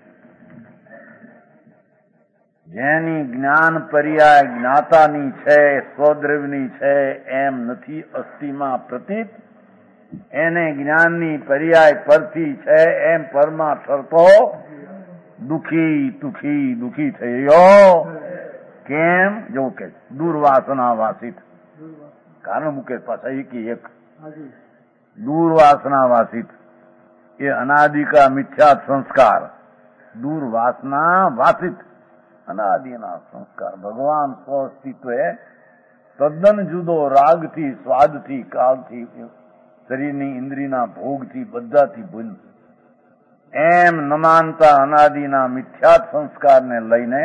જેની જ્ઞાન પર્યાય જ્ઞાતાની છે, સ્વદ્રવ્યની છે એમ નથી અસ્થિમાં પ્રતીત, એને જ્ઞાનની પર્યાય પરથી છે એમ પરમાં ઠરતો દુઃખી દુઃખી દુઃખી થઈ રહ્યો. કેમ? જો કે દુર્વાસના વાસિત. કારણ મૂકે પાછા એક દુર્વાસના વાસિત એ અનાદિકા મિથ્યા સંસ્કાર. દુર્વાસના વાસિત અનાદિના સંસ્કાર. ભગવાન સ્વ અસ્તિત્વે તદ્દન જુદો, રાગથી, સ્વાદથી, કાળથી, શરીરની ઇન્દ્રિયના ભોગથી, બધાથી ભૂલ એમ ન માનતા અનાદિના મિથ્યા સંસ્કારને લઈને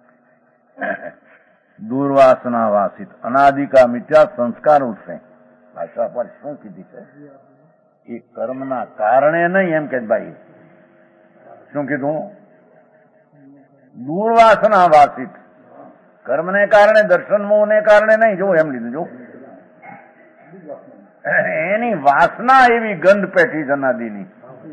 દુર્વાસના વાસિત અનાદિકા મિથ્યા સંસ્કાર ઉઠશે. ભાષા પર શું કીધી છે? એ કર્મના કારણે નહીં, એમ કે ભાઈ શું કીધું? દુર્વાસના વાસિત, કર્મને કારણે, દર્શન મોહને કારણે નહીં. જો એમ લીધું, જો એની વાસના એવી ગંધ પેઠી જનાદીની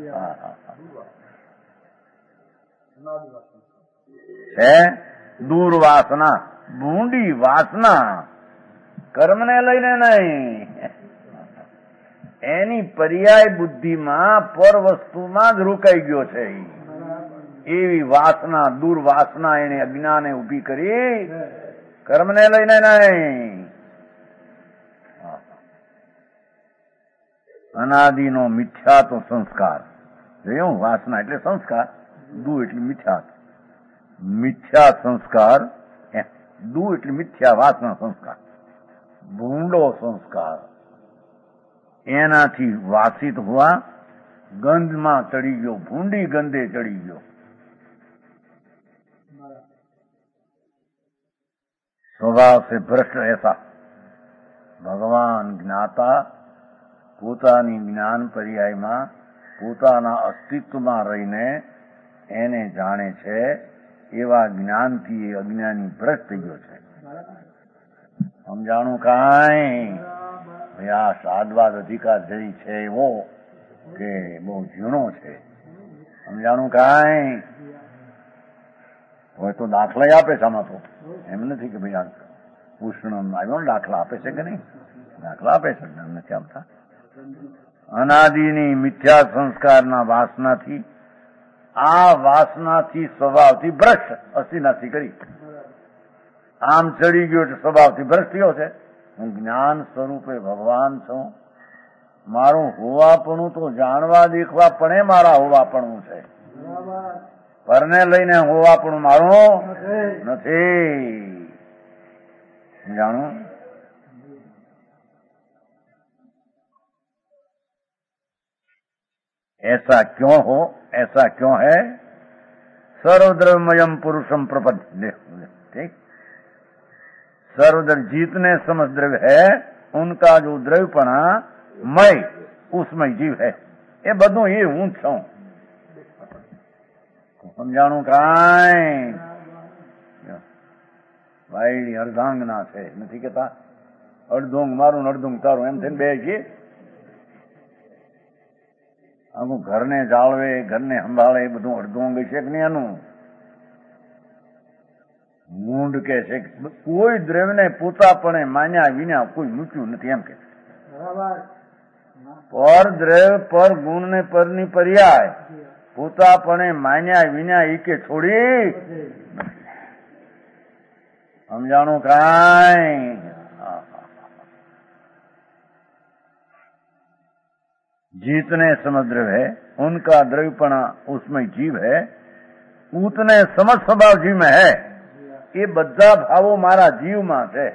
છે. દુર્વાસના, ભૂંડી વાસના, કર્મને લઈને નહીં, એની પર્યાય બુદ્ધિમાં પર વસ્તુમાં જ રોકાઈ ગયો છે. એવી વાસના, દુર્વાસના એને અજ્ઞાને ઉભી કરી, કર્મને લઈને નહીં. અનાદિનો મિથ્યા તો સંસ્કાર જોયું. વાસના એટલે સંસ્કાર, દુ એટલે મિથ્યા, મિથ્યા સંસ્કાર, દુ એટલે મિથ્યા, વાસના સંસ્કાર, ભૂંડો સંસ્કાર. એનાથી વાસિત હોવા ગંધમાં ચડી ગયો, ભૂંડી ગંધે ચડી ગયો. स्वभाव से भ्रष्ट ऐसा भगवान ज्ञाता પોતાની જ્ઞાન પર્યાયમાં પોતાના અસ્તિત્વમાં રહીને એને જાણે છે. એવા જ્ઞાનથી એ અજ્ઞાની ભ્રષ્ટ થઈ ગયો છે. સમજાણું કાંઈ? આ સાદવાદ અધિકાર જઈ છે એવો કે બહુ ઝીણો છે. સમજાણું કાંઈ? હવે તો દાખલા આપે છે આમાં. તો એમ નથી કે ભાઈ આ ઉષ્ણ આવ્યો ને દાખલા આપે છે કે નહીં? દાખલા આપે છે, નથી આપતા. અનાદિની મિથ્યા સંસ્કારના વાસનાથી, આ વાસનાથી સ્વભાવથી ભ્રષ્ટ, અસ્થિનાથી કરી આમ ચડી ગયો છે, સ્વભાવથી ભ્રષ્ટ થયો છે. હું જ્ઞાન સ્વરૂપે ભગવાન છું. મારું હોવાપણું તો જાણવા દેખવા પણ મારા હોવાપણું છે. પરને લઈને હોવાપણું મારું નથી. જાણું? ऐसा क्यों हो, ऐसा क्यों है? सर्वद्रव्यमयम पुरुषम प्रपद्य. ठीक, सर्वद्रव्य जितने समस्त द्रव्य है उनका जो द्रव्यपणा मय, उसमय जीव है. એ બધું એ હું છું. સમજાણું કાંઈ? વાયડી અર્ધાંગના છે, નથી કેતા? અડધોંગ મારું અડધોંગ તારું, એમ થઈને બે છીએ. આનું ઘરને જાળવે, ઘરને સંભાળે, એ બધું અડધું અંગ છે કે નહીં? એનું મૂંડ કે છે કોઈ દ્રવ્યને પોતાપણે માન્યા વિના કોઈ મૂક્યું નથી, એમ કે પર દ્રવ્ય પર ગુણ ને પરની પર્યાય પોતાપણે માન્યા વિના એકે છોડી. સમજાણું કાંઈ? जितने समझ द्रव्य है उनका द्रव्यपणा उसमें जीव है. उतने समझ स्वभाव जीव में है. ये બધા ભાવો મારા જીવમાં છે.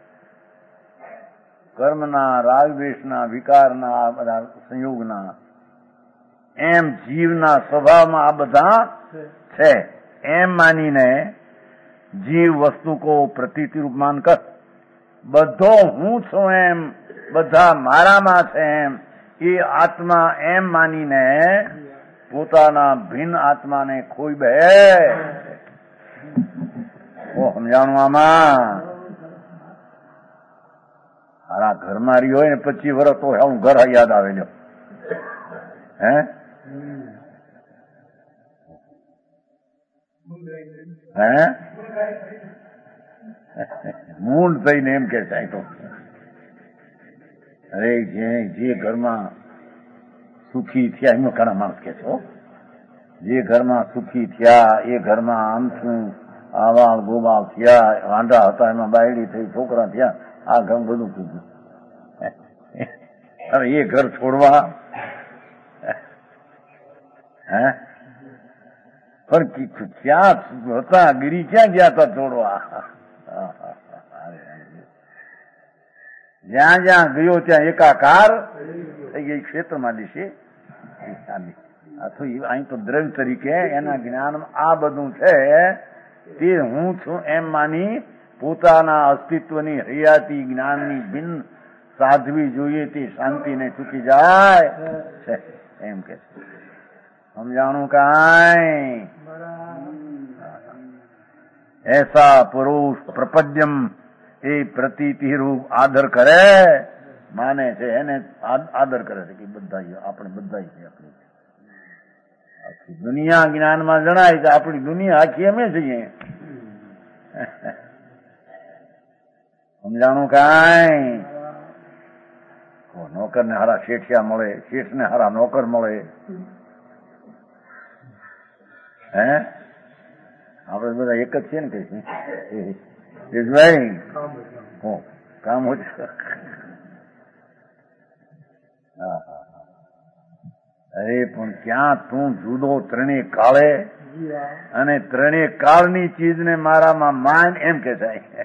કર્મના, રાગદ્વેષના, વિકારના, આ બધા સંયોગના, એમ જીવના સ્વભાવમાં આ બધા છે. એમ માનીને જીવ વસ્તુ કો પ્રતીતિ રૂપ માનકર બધો હું છું એમ, બધા મારામાં છે એમ, એ આત્મા એમ માનીને પોતાના ભિન્ન આત્માને ખોઈ બે. સમજાણું આમાં? હારા ઘરમાં રહી હોય ને 25 વર્ષ તો હું ઘર યાદ આવે લ્યો. હે હે મૂંડ થઈને એમ કે છે તો અરે જે ઘરમાં સુખી થયા, એમાં ઘણા માણસ કે છે જે ઘરમાં સુખી થયા એ ઘરમાં આમ શું આવાળ ગોબાળ થયા, વાંઢા હતા એમાં બાયડી થઈ, છોકરા થયા, આ ઘર બધું કીધું. હવે એ ઘર છોડવા હે પણ ક્યાં હતા? ગીરી ક્યાં ગયા હતા છોડવા? જ્યાં જ્યાં ગયો ત્યાં એકાકાર થઈ ગઈ ક્ષેત્રમાં દિશે. અહીં તો દ્રવ્ય તરીકે એના જ્ઞાનમાં આ બધું છે તે હું છું એમ માની પોતાના અસ્તિત્વની હયાતી જ્ઞાનની ભિન્ન સાધવી જોઈએ તે શાંતિને ચૂકી જાય છે એમ કે સમજાણું કાંઈ એસા પુરુષ પ્રપદ્યમ એ પ્રતીતિ રૂપ આદર કરે માને છે એને આદર કરે છે કે બધા આપણે બધા છે આપણી આખી દુનિયા જ્ઞાનમાં જણાય કે આપણી દુનિયા આખી અમે છીએ સમજાણું કાંઈ નોકર ને હારા શેઠિયા મળે શેઠ ને હારા નોકર મળે હે આપડે બધા એક જ છીએ ને કઈ ભાઈ કામ હોય અરે પણ ક્યાં તું જુદો ત્રણેય કાળે અને ત્રણેય કાળની ચીજને મારામાં માન એમ કે થાય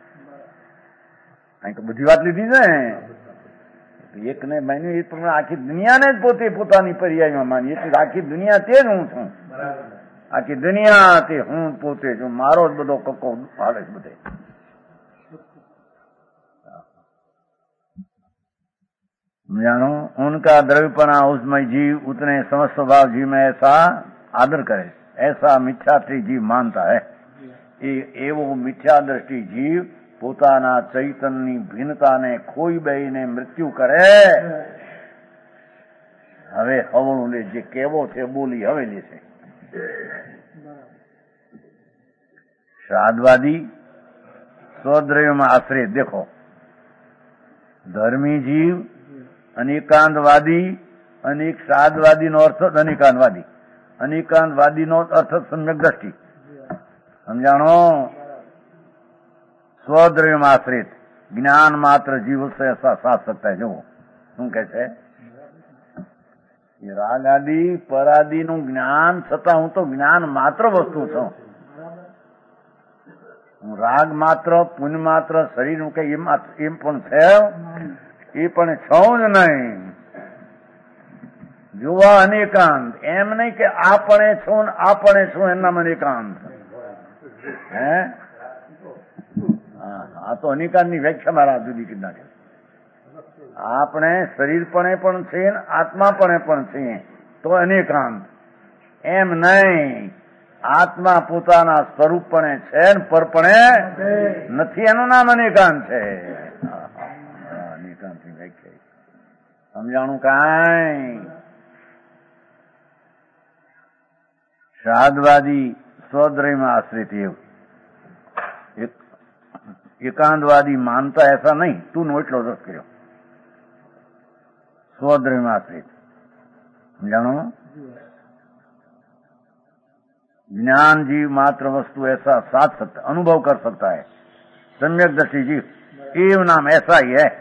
તો બધી વાત લીધી છે એક ને માન્યું એ પ્રમાણે આખી દુનિયાને જ પોતે પોતાની પર્યાયમાં માની એટલે આખી દુનિયા તે જ હું છું આખી દુનિયા તે હું પોતે છું મારો જ બધો કક્કો હાલે છે બધે जानो उनका द्रव्यपना उसमें जीव उतने समस्त स्वभाव जीव में ऐसा आदर करे ऐसा मिथ्यादृष्टि जीव मानता है एवो मिथ्या दृष्टि जीव પોતાના ચૈતનની ભિન્નતાને ખોઈ બેહીને મૃત્યુ કરે હવે હવણું લે જે કેવો છે બોલી હવે લે છે શ્રાદ્ધવાદી સ્વદ્રવ્યમાં આશ્રિત દેખો ધર્મી જીવ અનેકાંતવાદી અનેક શ્રાદ્ધવાદીનો અર્થ અનેકાંતવાદી અનેકાંતવાદીનો અર્થ સમ્યક દ્રષ્ટિ સમજાણો સ્વદ્રવ્યમાં આશ્રિત જ્ઞાન માત્ર જીવ સાથ सकता है જુઓ શું કે છે રાગ આદિ પરાદિ નું જ્ઞાન છતાં હું તો જ્ઞાન માત્ર વસ્તુ છું હું રાગ માત્ર પુણ્ય માત્ર શરીર નું કઈ એમ પણ છે એ પણ છું જ નહીં જોવા અનેકાંત એમ નહીં કે આપણે છું ને આપણે છું એના અનેકાંત હે આ તો અનેકાંતની વ્યાખ્યા મારા જુદી કરી નાખે આપણે શરીરપણે પણ છીએ ને આત્માપણે પણ છીએ તો અનેકાંત એમ નહીં આત્મા પોતાના સ્વરૂપપણે છે ને પરપણે નથી એનું નામ અનેકાંત છે અનેકાંતની વ્યાખ્યા સમજાણું કાંઈ શ્રાદ્ધવાદી સ્વદ્રવ્યમાં આશ્રિત એવું एकांतवादी मानता ऐसा नहीं तू नो એટલો રસ કર્યો સ્વદ્રવ્યમાં આશ્રિત જાણો ज्ञान जीव मात्र वस्तु ऐसा साथ सकता अनुभव कर सकता है सम्यक दृष्टि जीव एव नाम ऐसा ही है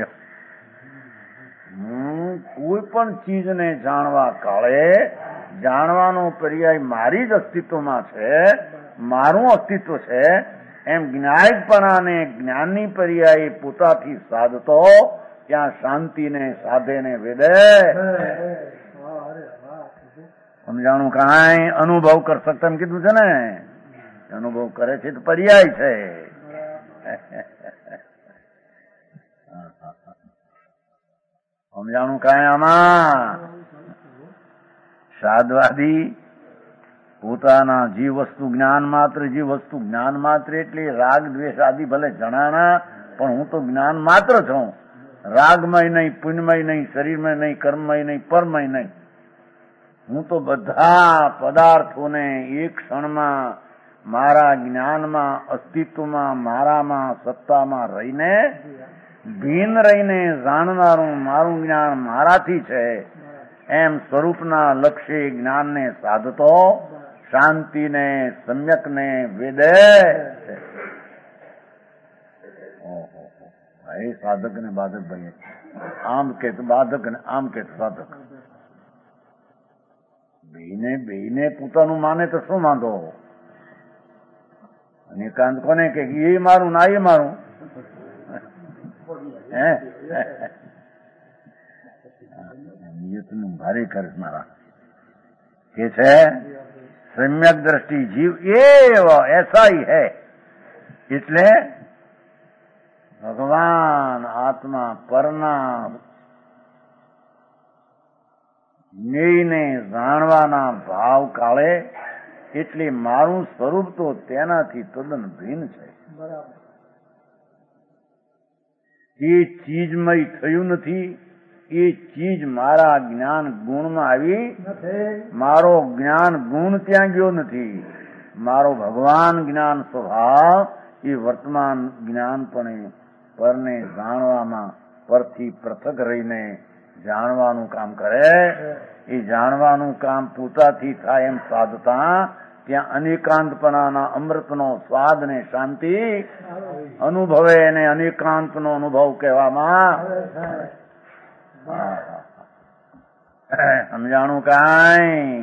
કોઈ પણ ચીજને જાણવા કાળે જાણવાનો પર્યાય મારી જ અસ્તિત્વમાં છે મારું અસ્તિત્વ છે એમ જ્ઞાયકપણાને જ્ઞાનની પર્યાય પોતાથી સાધતો ત્યાં શાંતિને સાધેને વેદે સમજાણું કાંઈ અનુભવ કર શકતા એમ કીધું છે ને અનુભવ કરે છે તો પર્યાય છે સમજાણું કાંઈ આમાં શ્રાદ્ધવાદી પોતાના જીવ વસ્તુ જ્ઞાન માત્ર જીવ વસ્તુ જ્ઞાન માત્ર એટલે રાગ દ્વેષ આદિ ભલે જણાના પણ હું તો જ્ઞાન માત્ર છું રાગમય નહીં પુણ્યમય નહીં શરીરમય નહીં કર્મમય નહીં પરમય નહીં હું તો બધા પદાર્થોને એક ક્ષણમાં મારા જ્ઞાનમાં અસ્તિત્વમાં મારામાં સત્તામાં રહીને ભીન રહીને જાણનારું મારું જ્ઞાન મારાથી છે એમ સ્વરૂપના લક્ષ્ય જ્ઞાનને સાધતો શાંતિને સમ્યકને વેદે એ સાધક ને બાધક ભાઈ આમ કે બાધક ને આમ કે સાધક બેને પોતાનું માને તો શું વાંધો અનેકાંત કોને કે એ મારું ના એ મારું હે નિયતનું ભારે કરે મારા કે છે सम्यक दृष्टि जीव एव ऐसा ही है એટલે ભગવાન આત્મા પરના જ્ઞેયને જાણવાના ભાવ કાળે એટલે મારું સ્વરૂપ તો તેનાથી તદ્દન ભિન્ન છે. એ ચીજમય થયું નથી. એ ચીજ મારા જ્ઞાન ગુણમાં આવી મારો જ્ઞાન ગુણ ત્યાં ગયો નથી. મારો ભગવાન જ્ઞાન સ્વભાવ એ વર્તમાન જ્ઞાનપણે પરને જાણવામાં પરથી પૃથક રહીને જાણવાનું કામ કરે. એ જાણવાનું કામ પોતાથી થાય એમ સાધતા ત્યાં અનેકાંતપણાના અમૃતનો સ્વાદ ને શાંતિ અનુભવે એને અનેકાંતનો અનુભવ કહેવામાં. સમજાણું કાંઈ?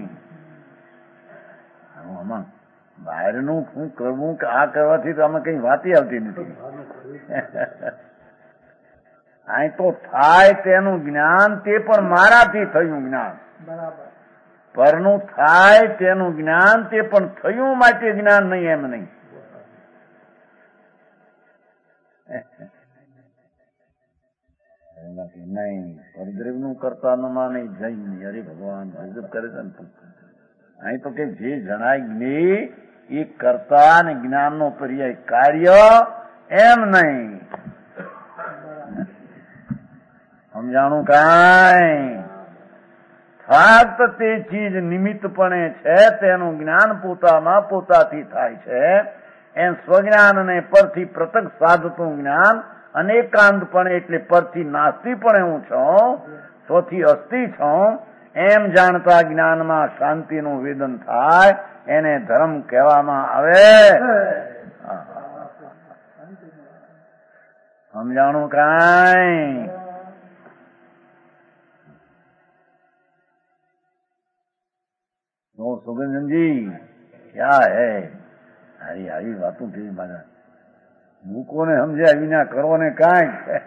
આમાં બહારનું શું કરવું કે આ કરવાથી તો આમાં કઈ વાત આવતી નથી. અહીં તો થાય તેનું જ્ઞાન તે પણ મારાથી થયું જ્ઞાન. પરનું થાય તેનું જ્ઞાન તે પણ થયું માટે જ્ઞાન નહીં એમ નહીં. નહીં પરદ્રવ નું કરતા માને જય હરે ભગવાન ગજબ કરે છે. અહીં તો કે જે જણાય જ્ઞેય એ કરતા ને જ્ઞાન નો પર્યાય કાર્ય એમ નહીં. સમજાણું કાંઈ? ફક્ત તે ચીજ નિમિત્તપણે છે તેનું જ્ઞાન પોતામાં પોતાથી થાય છે. એમ સ્વજ્ઞાન ને પરથી પૃથક સાધતું જ્ઞાન અનેકાંતપણે એટલે પરથી નાસ્તિપણે હું છું, સ્વથી અસ્થિ છું એમ જાણતા જ્ઞાનમાં શાંતિનું વેદન થાય એને ધર્મ કહેવામાં આવે. સમજાણું કાંઈ? तो सुगंधन जी क्या है? अरे આવી વાતો કેવી મારા મૂકો ને સમજ્યા વિના કરો ને કાંઈ.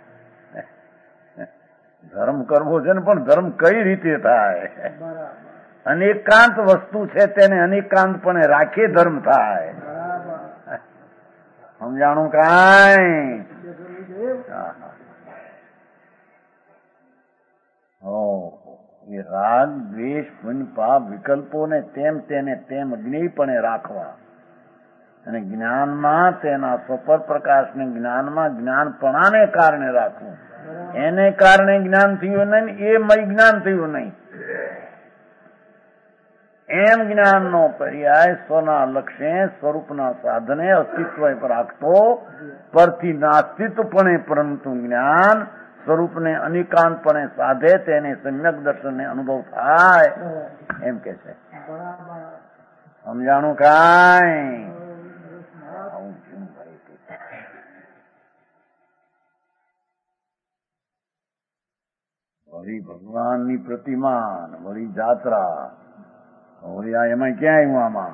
ધર્મ કરવો છે ને પણ ધર્મ કઈ રીતે થાય? અનેકાંત વસ્તુ છે તેને અનેકાંતપણે રાખે ધર્મ થાય. સમજાણું કાંઈ? એ રાગ દ્વેષ પુણ્ય પાપ વિકલ્પોને તેમ તેને તેમ અગ્નિપણે રાખવા અને જ્ઞાનમાં તેના સ્વપર પ્રકાશને જ્ઞાનમાં જ્ઞાનપણાને કારણે રાખવું. એને કારણે જ્ઞાન થયું નહીં, એ મય જ્ઞાન થયું નહીં. એમ જ્ઞાનનો પર્યાય સ્વના લક્ષ્ય સ્વરૂપના સાધને અસ્તિત્વ રાખતો પરથી નાસ્તિત્વપણે પરંતુ જ્ઞાન સ્વરૂપને અનિકાંતપણે સાધે તેને સમ્યક દર્શનને અનુભવ થાય એમ કે છે. સમજાણું કાંઈ? વળી ભગવાનની પ્રતિમાન, વળી જાત્રા, વળી આ એમાં ક્યાં આવ્યું આમાં?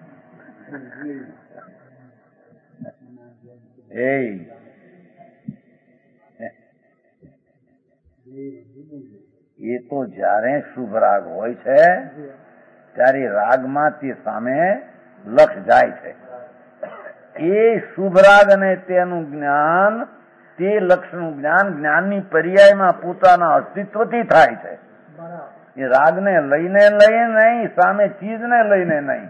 એ તો જયારે શુભ રાગ હોય છે ત્યારે રાગમાં તે સામે લક્ષ જાય છે. એ શુભ રાગ અને તેનું જ્ઞાન, તે લક્ષનું જ્ઞાન જ્ઞાનની પર્યાયમાં પોતાના અસ્તિત્વથી થાય છે. એ રાગને લઈને નહીં, સામે ચીજને લઈને નહીં.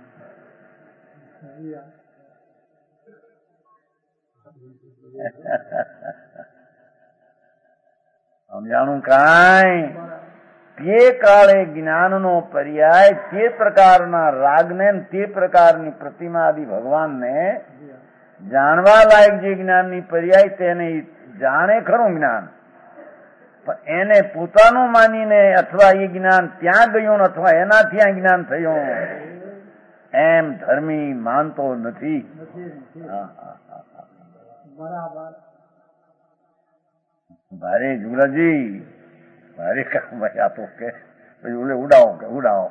સમજાણું કાંઈ? તે કાળે જ્ઞાનનો પર્યાય તે પ્રકારના રાગને તે પ્રકારની પ્રતિમાદી ભગવાનને જાણવા લાયક જે જ્ઞાનની પર્યાય તેને જાણે ખરું જ્ઞાન, પણ એને પોતાનું માનીને અથવા એ જ્ઞાન ત્યાં ગયું અથવા એનાથી આ જ્ઞાન થયું એમ ધર્મી માનતો નથી. ભારે જુલાજી ભારે કામ ભાઈ આ તો કે ઓલે ઉડાવો કે ઉડાવો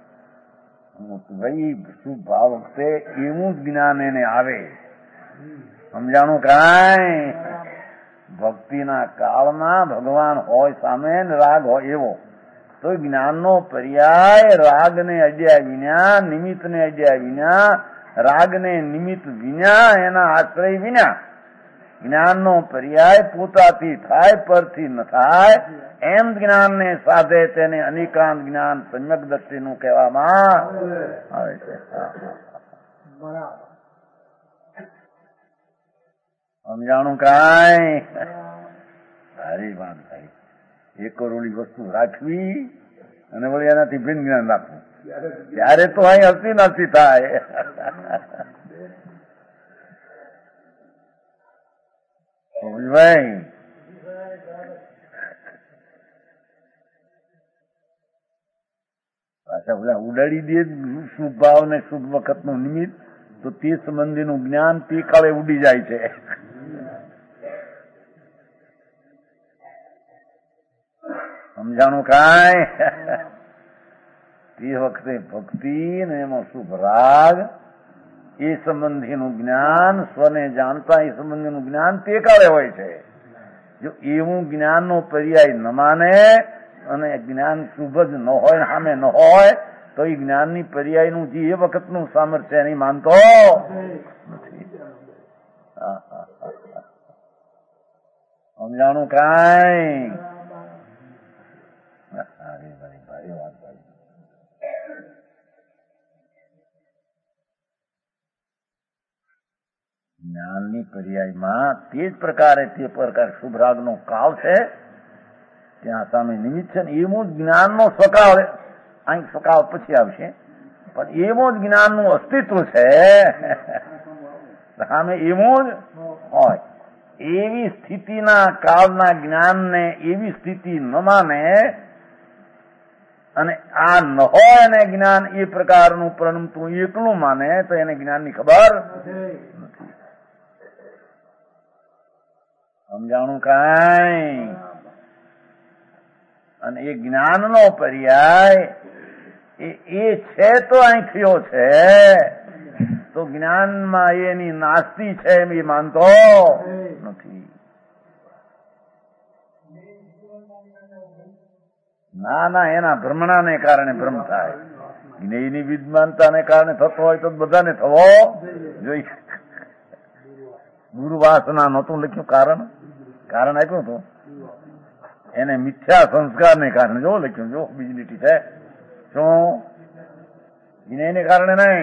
ભાઈ શું ભાવ વખતે એવું જ જ્ઞાન એને આવે. સમજાણું કાંઈ? ભક્તિના કાળમાં ભગવાન હોય સામે રાગ હોય એવો તો જ્ઞાનનો પર્યાય રાગને અડ્યા વિના, નિમિત્તને અડ્યા વિના, રાગને નિમિત્ત વિના, એના આશ્રય વિના જ્ઞાનનો પર્યાય પોતાથી થાય, પરથી ન થાય. એમ જ્ઞાનને સાધે તેને અનિકાંત જ્ઞાન સમ્યક દ્રષ્ટિનું કહેવામાં આવે છે. સમજાણું કાંઈ? સારી વાત થાય. એક કરોડી વસ્તુ રાખવી અને વળી એનાથી ભિન્ન જ્ઞાન રાખવું, ત્યારે તો અહીં હસી નથી થાય. ભાઈ પાછા બધા ઉડાડી દે શુભ ભાવ ને શુભ વખત નું નિમિત્ત, તો તે સંબંધીનું જ્ઞાન તે કાળે ઉડી જાય છે. સમજાણું કાંઈ? તે વખતે ભક્તિ ને એમાં શુભ રાગ, એ સંબંધીનું જ્ઞાન, સ્વને જાણતા એ સંબંધીનું જ્ઞાન તે કાળે હોય છે. જો એવું જ્ઞાનનો પર્યાય ન માને અને જ્ઞાન શુભ જ ન હોય, સામે ન હોય, તો એ જ્ઞાનની પર્યાયનું જે એ વખતનું સામર્થ્ય એની માનતો નથી. સમજાણું કાંઈ? ભારી વાત ભાઈ. જ્ઞાનની પર્યાયમાં તે જ પ્રકારે તે પ્રકાર શુભ રાગનો કાળ છે, ત્યાં સામે નિમિત્ત છે ને એવું જ જ્ઞાનનો સ્વકાળ, અહીં સ્વકાળ પછી આવશે, પણ એવું જ જ્ઞાનનું અસ્તિત્વ છે સામે એવું જ હોય. એવી સ્થિતિના કાળના જ્ઞાનને એવી સ્થિતિ ન માને અને આ ન હોય ને જ્ઞાન એ પ્રકારનું પરંતુ એકલું માને તો એને જ્ઞાનની ખબર નથી. સમજાણું કાંઈ? અને એ જ્ઞાનનો પર્યાય એ છે તો અહીં થયો છે, તો જ્ઞાનમાં એની નાસ્તી છે એમ એ માનતો નથી. ના, એના ભ્રમણાને કારણે ભ્રમ થાય. જ્ઞેયની વિદ્વાનતાને કારણે થતો હોય તો બધાને થવો જોઈએ. ગુરુવાસના નહોતું લખ્યું, કારણ આપ્યું હતું એને, મિથ્યા સંસ્કારને કારણે જો લખ્યું, જો બીજી છે શું? જ્ઞેયને કારણે નહીં,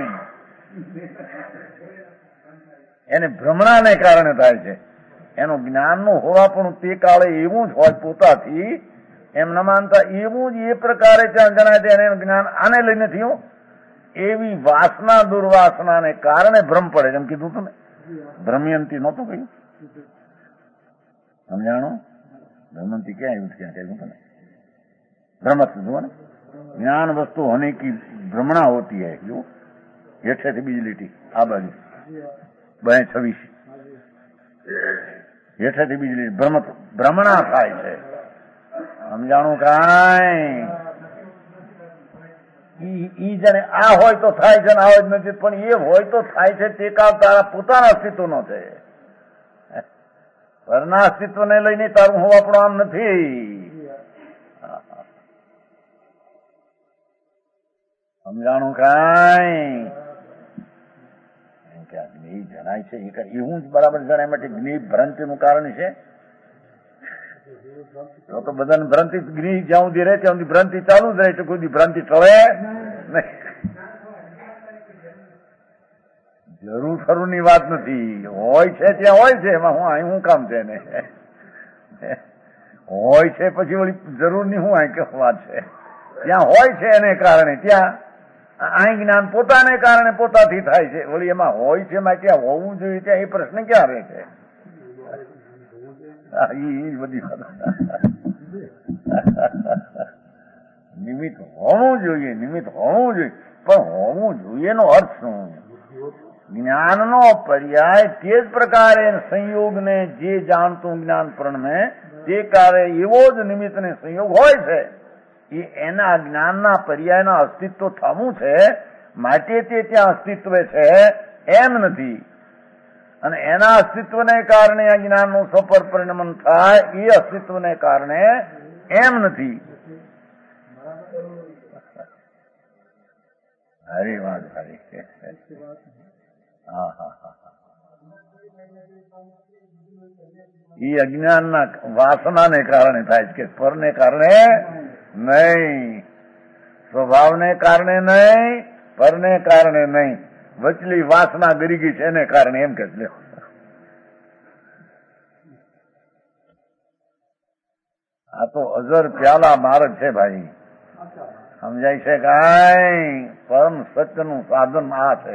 એને ભ્રમણાને કારણે થાય છે. એનું જ્ઞાનનું હોવા પણ તે કાળે એવું જ હોય પોતાથી, એમ ન માનતા એવું જ એ પ્રકારે ત્યાં જણાય છે. એને જ્ઞાન આને લઈને થયું, એવી વાસના દુર્વાસનાને કારણે ભ્રમ પડે. એમ કીધું હતું ને, ભ્રમયંતી નહોતું કહ્યું? સમજાણું? ભ્રમંતી ક્યાં આવ્યું? ક્યાં કહ્યું હતું ને? ભ્રમત જુઓ ને, જ્ઞાન વસ્તુ હોने की भ्रमणा होती है. जो हेठेથી બીજી લીટી આ બાજુ 26 हेठेથી બીજી લીટી ભ્રમણા થાય છે. સમજાણું કાંઈ? ઈ જાણે આ હોય તો થાય છે ને આ જ નથી, પણ એ હોય તો થાય છે તે કાળ તારા પોતાના અસ્તિત્વનો છે. પરના અસ્તિત્વને લઈને તારું હોવા પણ આમ નથી. સમજાણું કાંઈ? જ્ઞેય જણાય છે એવું જ બરાબર જણાય માટે જ્ઞેય ભ્રાંતિનું કારણ છે. તો બધાને ભ્રાંતિ, જ્ઞેય જ્યાં સુધી રહે ત્યાં સુધી ભ્રાંતિ ચાલુ જ રહે છે, કોઈ ભ્રાંતિ ટળે નહીં. જરૂર ખરુંની વાત નથી. હોય છે ત્યાં હોય છે, એમાં હું કામ છે ને? હોય છે પછી વળી જરૂરની હું અહીં કે વાત છે? ત્યાં હોય છે એને કારણે, ત્યાં અહીં જ્ઞાન પોતાને કારણે પોતાથી થાય છે. વળી એમાં હોય છે એમાં ક્યાં હોવું જોઈએ ત્યાં એ પ્રશ્ન ક્યાં રહે છે? બધી નિમિત્ત હોવું જોઈએ, નિમિત્ત હોવું જોઈએ, પણ હોવું જોઈએ નો અર્થ શું? જ્ઞાનનો પર્યાય તે જ પ્રકારે સંયોગને જે જાણતું જ્ઞાન પ્રણમે તે કાળે એવો જ નિમિત્તને સંયોગ હોય છે. એ એના જ્ઞાનના પર્યાયના અસ્તિત્વ થવું છે માટે તે ત્યાં અસ્તિત્વ છે એમ નથી. અને એના અસ્તિત્વને કારણે આ જ્ઞાનનું સફળ પરિણમન થાય એ અસ્તિત્વને કારણે એમ નથી. હરી વાત હરી. હા. એ અજ્ઞાનના વાસનાને કારણે થાય છે, પરને કારણે નહીં, સ્વભાવને કારણે નહીં, પરને કારણે નહીં, વચલી વાસના ગરી ગઈ છે એને કારણે એમ કે લ્યો. આ તો અજર પ્યાલા માર્ગ છે ભાઈ, સમજાય છે કાંઈ? પરમ સત્યનું સાધન આ છે.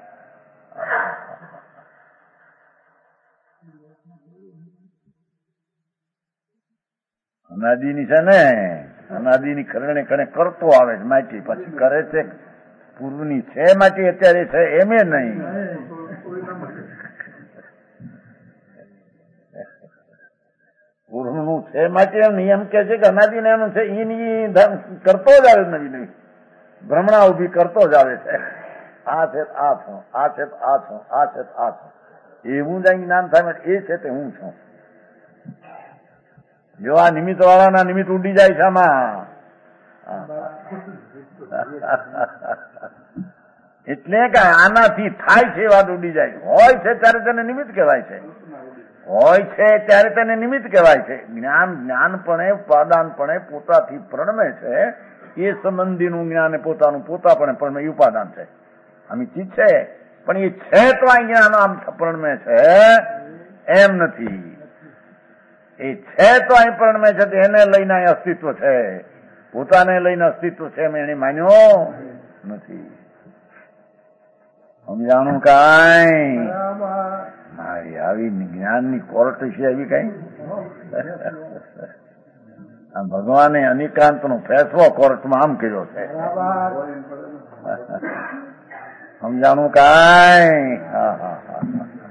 અનાદિની છે ને, અનાદિની ખરણે ખરે કરતો આવે છે માટી, પછી કરે છે પૂર્વની છે માટી અત્યારે છે એમે નહીં. પૂર્વનું છે માટી એમ નિયમ કે છે કે અનાદિને એનું છે એની કરતો જ આવે, નવી નવી ભ્રમણા ઉભી કરતો જ આવે છે. આ છે આ છું, આ છે આ છું, આ છે આ છું, એવું જ જ્ઞાન થાય એ છે તે હું છું. જો આ નિમિત્ત વાળાના નિમિત્ત ઉડી જાય છે આમાં, એટલે કે આનાથી થાય છે વાત ઉડી જાય. હોય છે ત્યારે તેને નિમિત્ત કહેવાય છે, હોય છે ત્યારે તેને નિમિત્ત કહેવાય છે. જ્ઞાનપણે ઉપાદાનપણે પોતાથી પ્રણમે છે એ સંબંધીનું જ્ઞાન પોતાનું પોતાપણે પણ ઉપાદાન છે. આમ ચીજ છે પણ એ છે તો આ જ્ઞાન આમ પ્રણમે છે એમ નથી. એ છે તો અહીં પ્રણમે છે, એને લઈને અહીં અસ્તિત્વ છે, પોતાને લઈને અસ્તિત્વ છે એમ એને માન્યો નથી. સમજાણું કાંઈ? મારી આવી જ્ઞાનની કોર્ટ છે એવી કઈ? આ ભગવાને અનિકાંતનો ફેસલો કોર્ટમાં આમ કર્યો છે. સમજાણું કાંઈ? હા હા હા.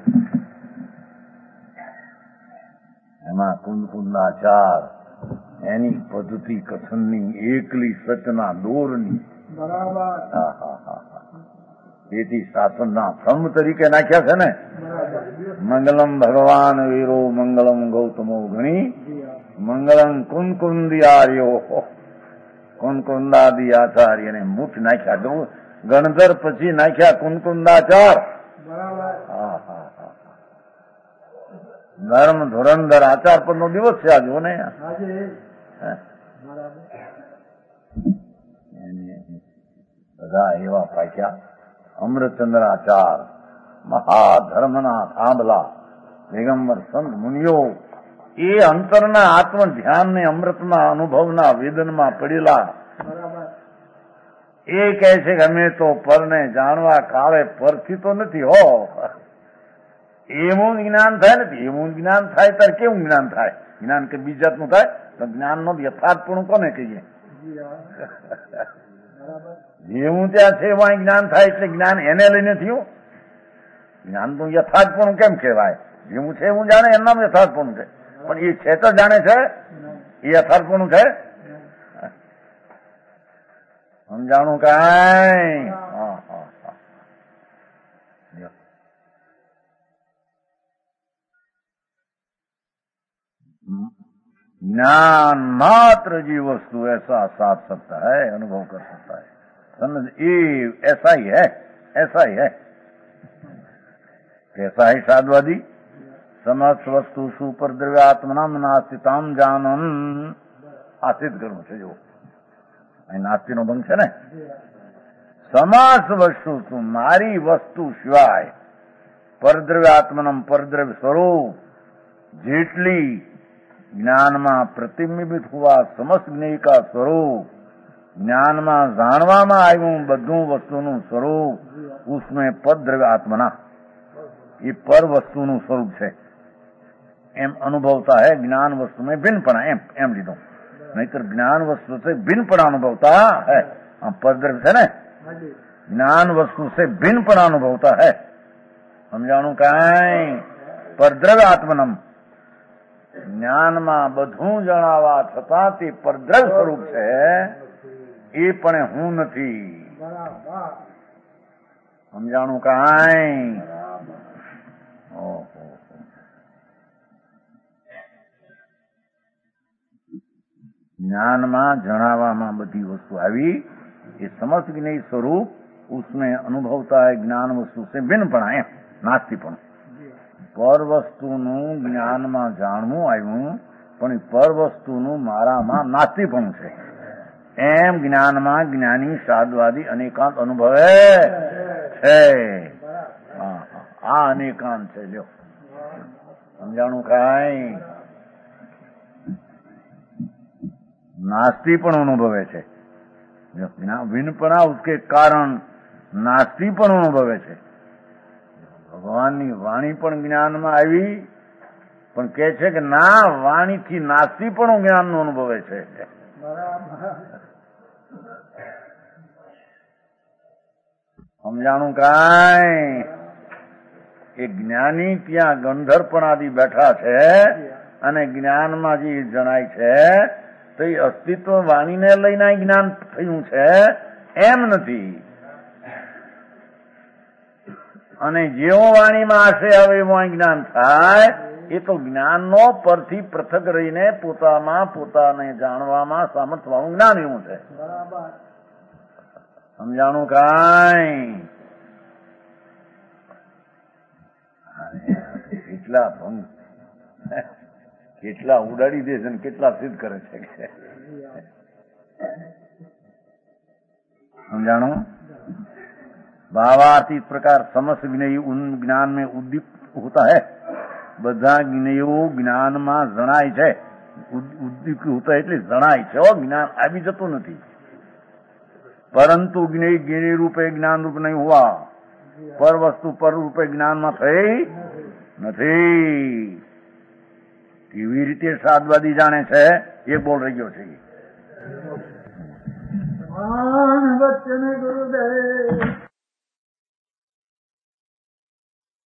એમાં કુંદકુંદના ચાર, એની પદ્ધતિ કથનની, એકલી સચના દોરની, હા હા હા. તેથી શાસનના સ્તંભ તરીકે નાખ્યા છે ને. મંગલમ ભગવાન વીરો મંગલમ ગૌતમો ગણી, મંગલમ કુંદકુંદિયાર્યો, કુંદકુંદાદિ આચાર્ય ને મુઠ નાખ્યા. ગણધર પછી નાખ્યા કુંદકુંદાચાર. હા હા હા. ધર્મ ધુરંધર આચાર પર નો દિવસ છે આજો ને. બધા એવા પાક્યા. અમૃતચંદ્રાચાર, મહાધર્મના થાંભલા, દિગંબર સંત મુનિઓ, એ અંતરના આત્મ ધ્યાનને અમૃતના અનુભવના વેદનમાં પડેલા. એ કહે છે કે અમે તો પરને જાણવા કાળે પરથી તો નથી હો. એવું જ્ઞાન થાય નથી. એવું જ્ઞાન થાય ત્યારે કેવું જ્ઞાન થાય? જ્ઞાન કે બીજાતનું થાય તો જ્ઞાન નો યથાર્થપણું કોને કહીએ? જેવું ત્યાં છે એમાં જ્ઞાન થાય એટલે જ્ઞાન એને લઈને થયું. જ્ઞાનનું યથાર્થપણું કેમ કહેવાય? જેવું છે એવું જાણે એનું નામ યથાર્થપણું છે. પણ એ છે તો જાણે છે એ યથાર્થપણું છે. સમજાણું કાંઈ? હા હા હા. ज्ञान मात्र जी वस्तु ऐसा साथ सकता है, अनुभव कर सकता है. समझ ये ऐसा ही है, ऐसा ही है. कैसा है साधवादी? समस्त वस्तु सुपर द्रव्यात्मनाम नास्तिताम जानन. આસિત કરવું છે. જો અહીં નાસ્તી નો ભંગ છે ને. સમસ્ત વસ્તુ તું મારી વસ્તુ સિવાય પરદ્રવ્યાત્મનમ પરદ્રવ્ય સ્વરૂપ જેટલી જ્ઞાનમાં પ્રતિબિંબિત હુआ સમસ્ત જ્ઞેય કા સ્વરૂપ, જ્ઞાનમાં જાણવામાં આવ્યું બધું વસ્તુનું સ્વરૂપ, उसमें पद द्रव्य आत्मना ये पर वस्तुનું સ્વરૂપ છે એમ અનુભવતા है. ज्ञान वस्तु में भिन्नपणा એમ લીધો. नहींतर ज्ञान वस्तु से भिन्नपणा अनुभवता है. पर द्रव्य છે ને, ज्ञान वस्तु से भिन्नपणा अनुभवता है. સમજાણું કાંઈ? પર દ્રવ્ય આત્મનમ, જ્ઞાનમાં બધું જણાવવા છતાં તે પરદ્રવ્ય સ્વરૂપ છે એ પણ હું નથી. સમજાણું કાંઈ? જ્ઞાનમાં જણાવવામાં બધી વસ્તુ આવી એ સમસ્ત જ્ઞેય સ્વરૂપ उसमें अनुभवता है ज्ञान वस्तु से भिन्नपणा એમ નાસ્તીપણું. પર વસ્તુનું જ્ઞાનમાં જાણવું આવ્યું, પણ પર વસ્તુનું મારામાં નાસ્તિપણું છે. એમ જ્ઞાનમાં જ્ઞાની સાદવાદી અનેકાંત અનુભવે છે. આ અનેકાંત છે. લ્યો, સમજાણું કાંઈ? नास्ती पण अनुभवे छे. विनपणा उसके कारण नास्ती पण अनुभवे छे. भगवाननी वाणी पण ज्ञाનમાં આવી, પણ કહે છે કે ના, વાણીથી નાસ્તી પણ જ્ઞાનનો અનુભવે છે. સમજાણું કાંઈ? એ જ્ઞાની ત્યાં ગંધર્પણાદી બેઠા છે અને જ્ઞાનમાં જે જણાય છે તો એ અસ્તિત્વ વાણીને લઈને જ્ઞાન થયું છે એમ નથી. અને જેવો વાણીમાં હશે હવે એમાં જ્ઞાન થાય, એ તો જ્ઞાનનો પરથી પૃથક રહીને પોતામાં પોતાને જાણવામાં સામર્થ્ય વાળું જ્ઞાન એવું છે. સમજાણું કાંઈ? કેટલા ભંગ, કેટલા ઉડાડી દે છે ને કેટલા સિદ્ધ કરે છે. समझाणो? भावातीत प्रकार समस्त ज्ञेय उन ज्ञान में उद्दीप होता है. બધા જ્ઞેયો જ્ઞાનમાં જણાય છે. ઉદ્દીપ હોતા એટલે જણાય છે. જ્ઞાન આવી જતું નથી. પરંતુ જ્ઞેય જ્ઞેય રૂપે જ્ઞાન રૂપ નહીં હોવા, પર વસ્તુ પર રૂપે જ્ઞાનમાં થઈ નથી. કેવી રીતે સાદવાદી જાણે છે એ બોલ રહ્યો છે. વચ્ચે ગુરુદેવ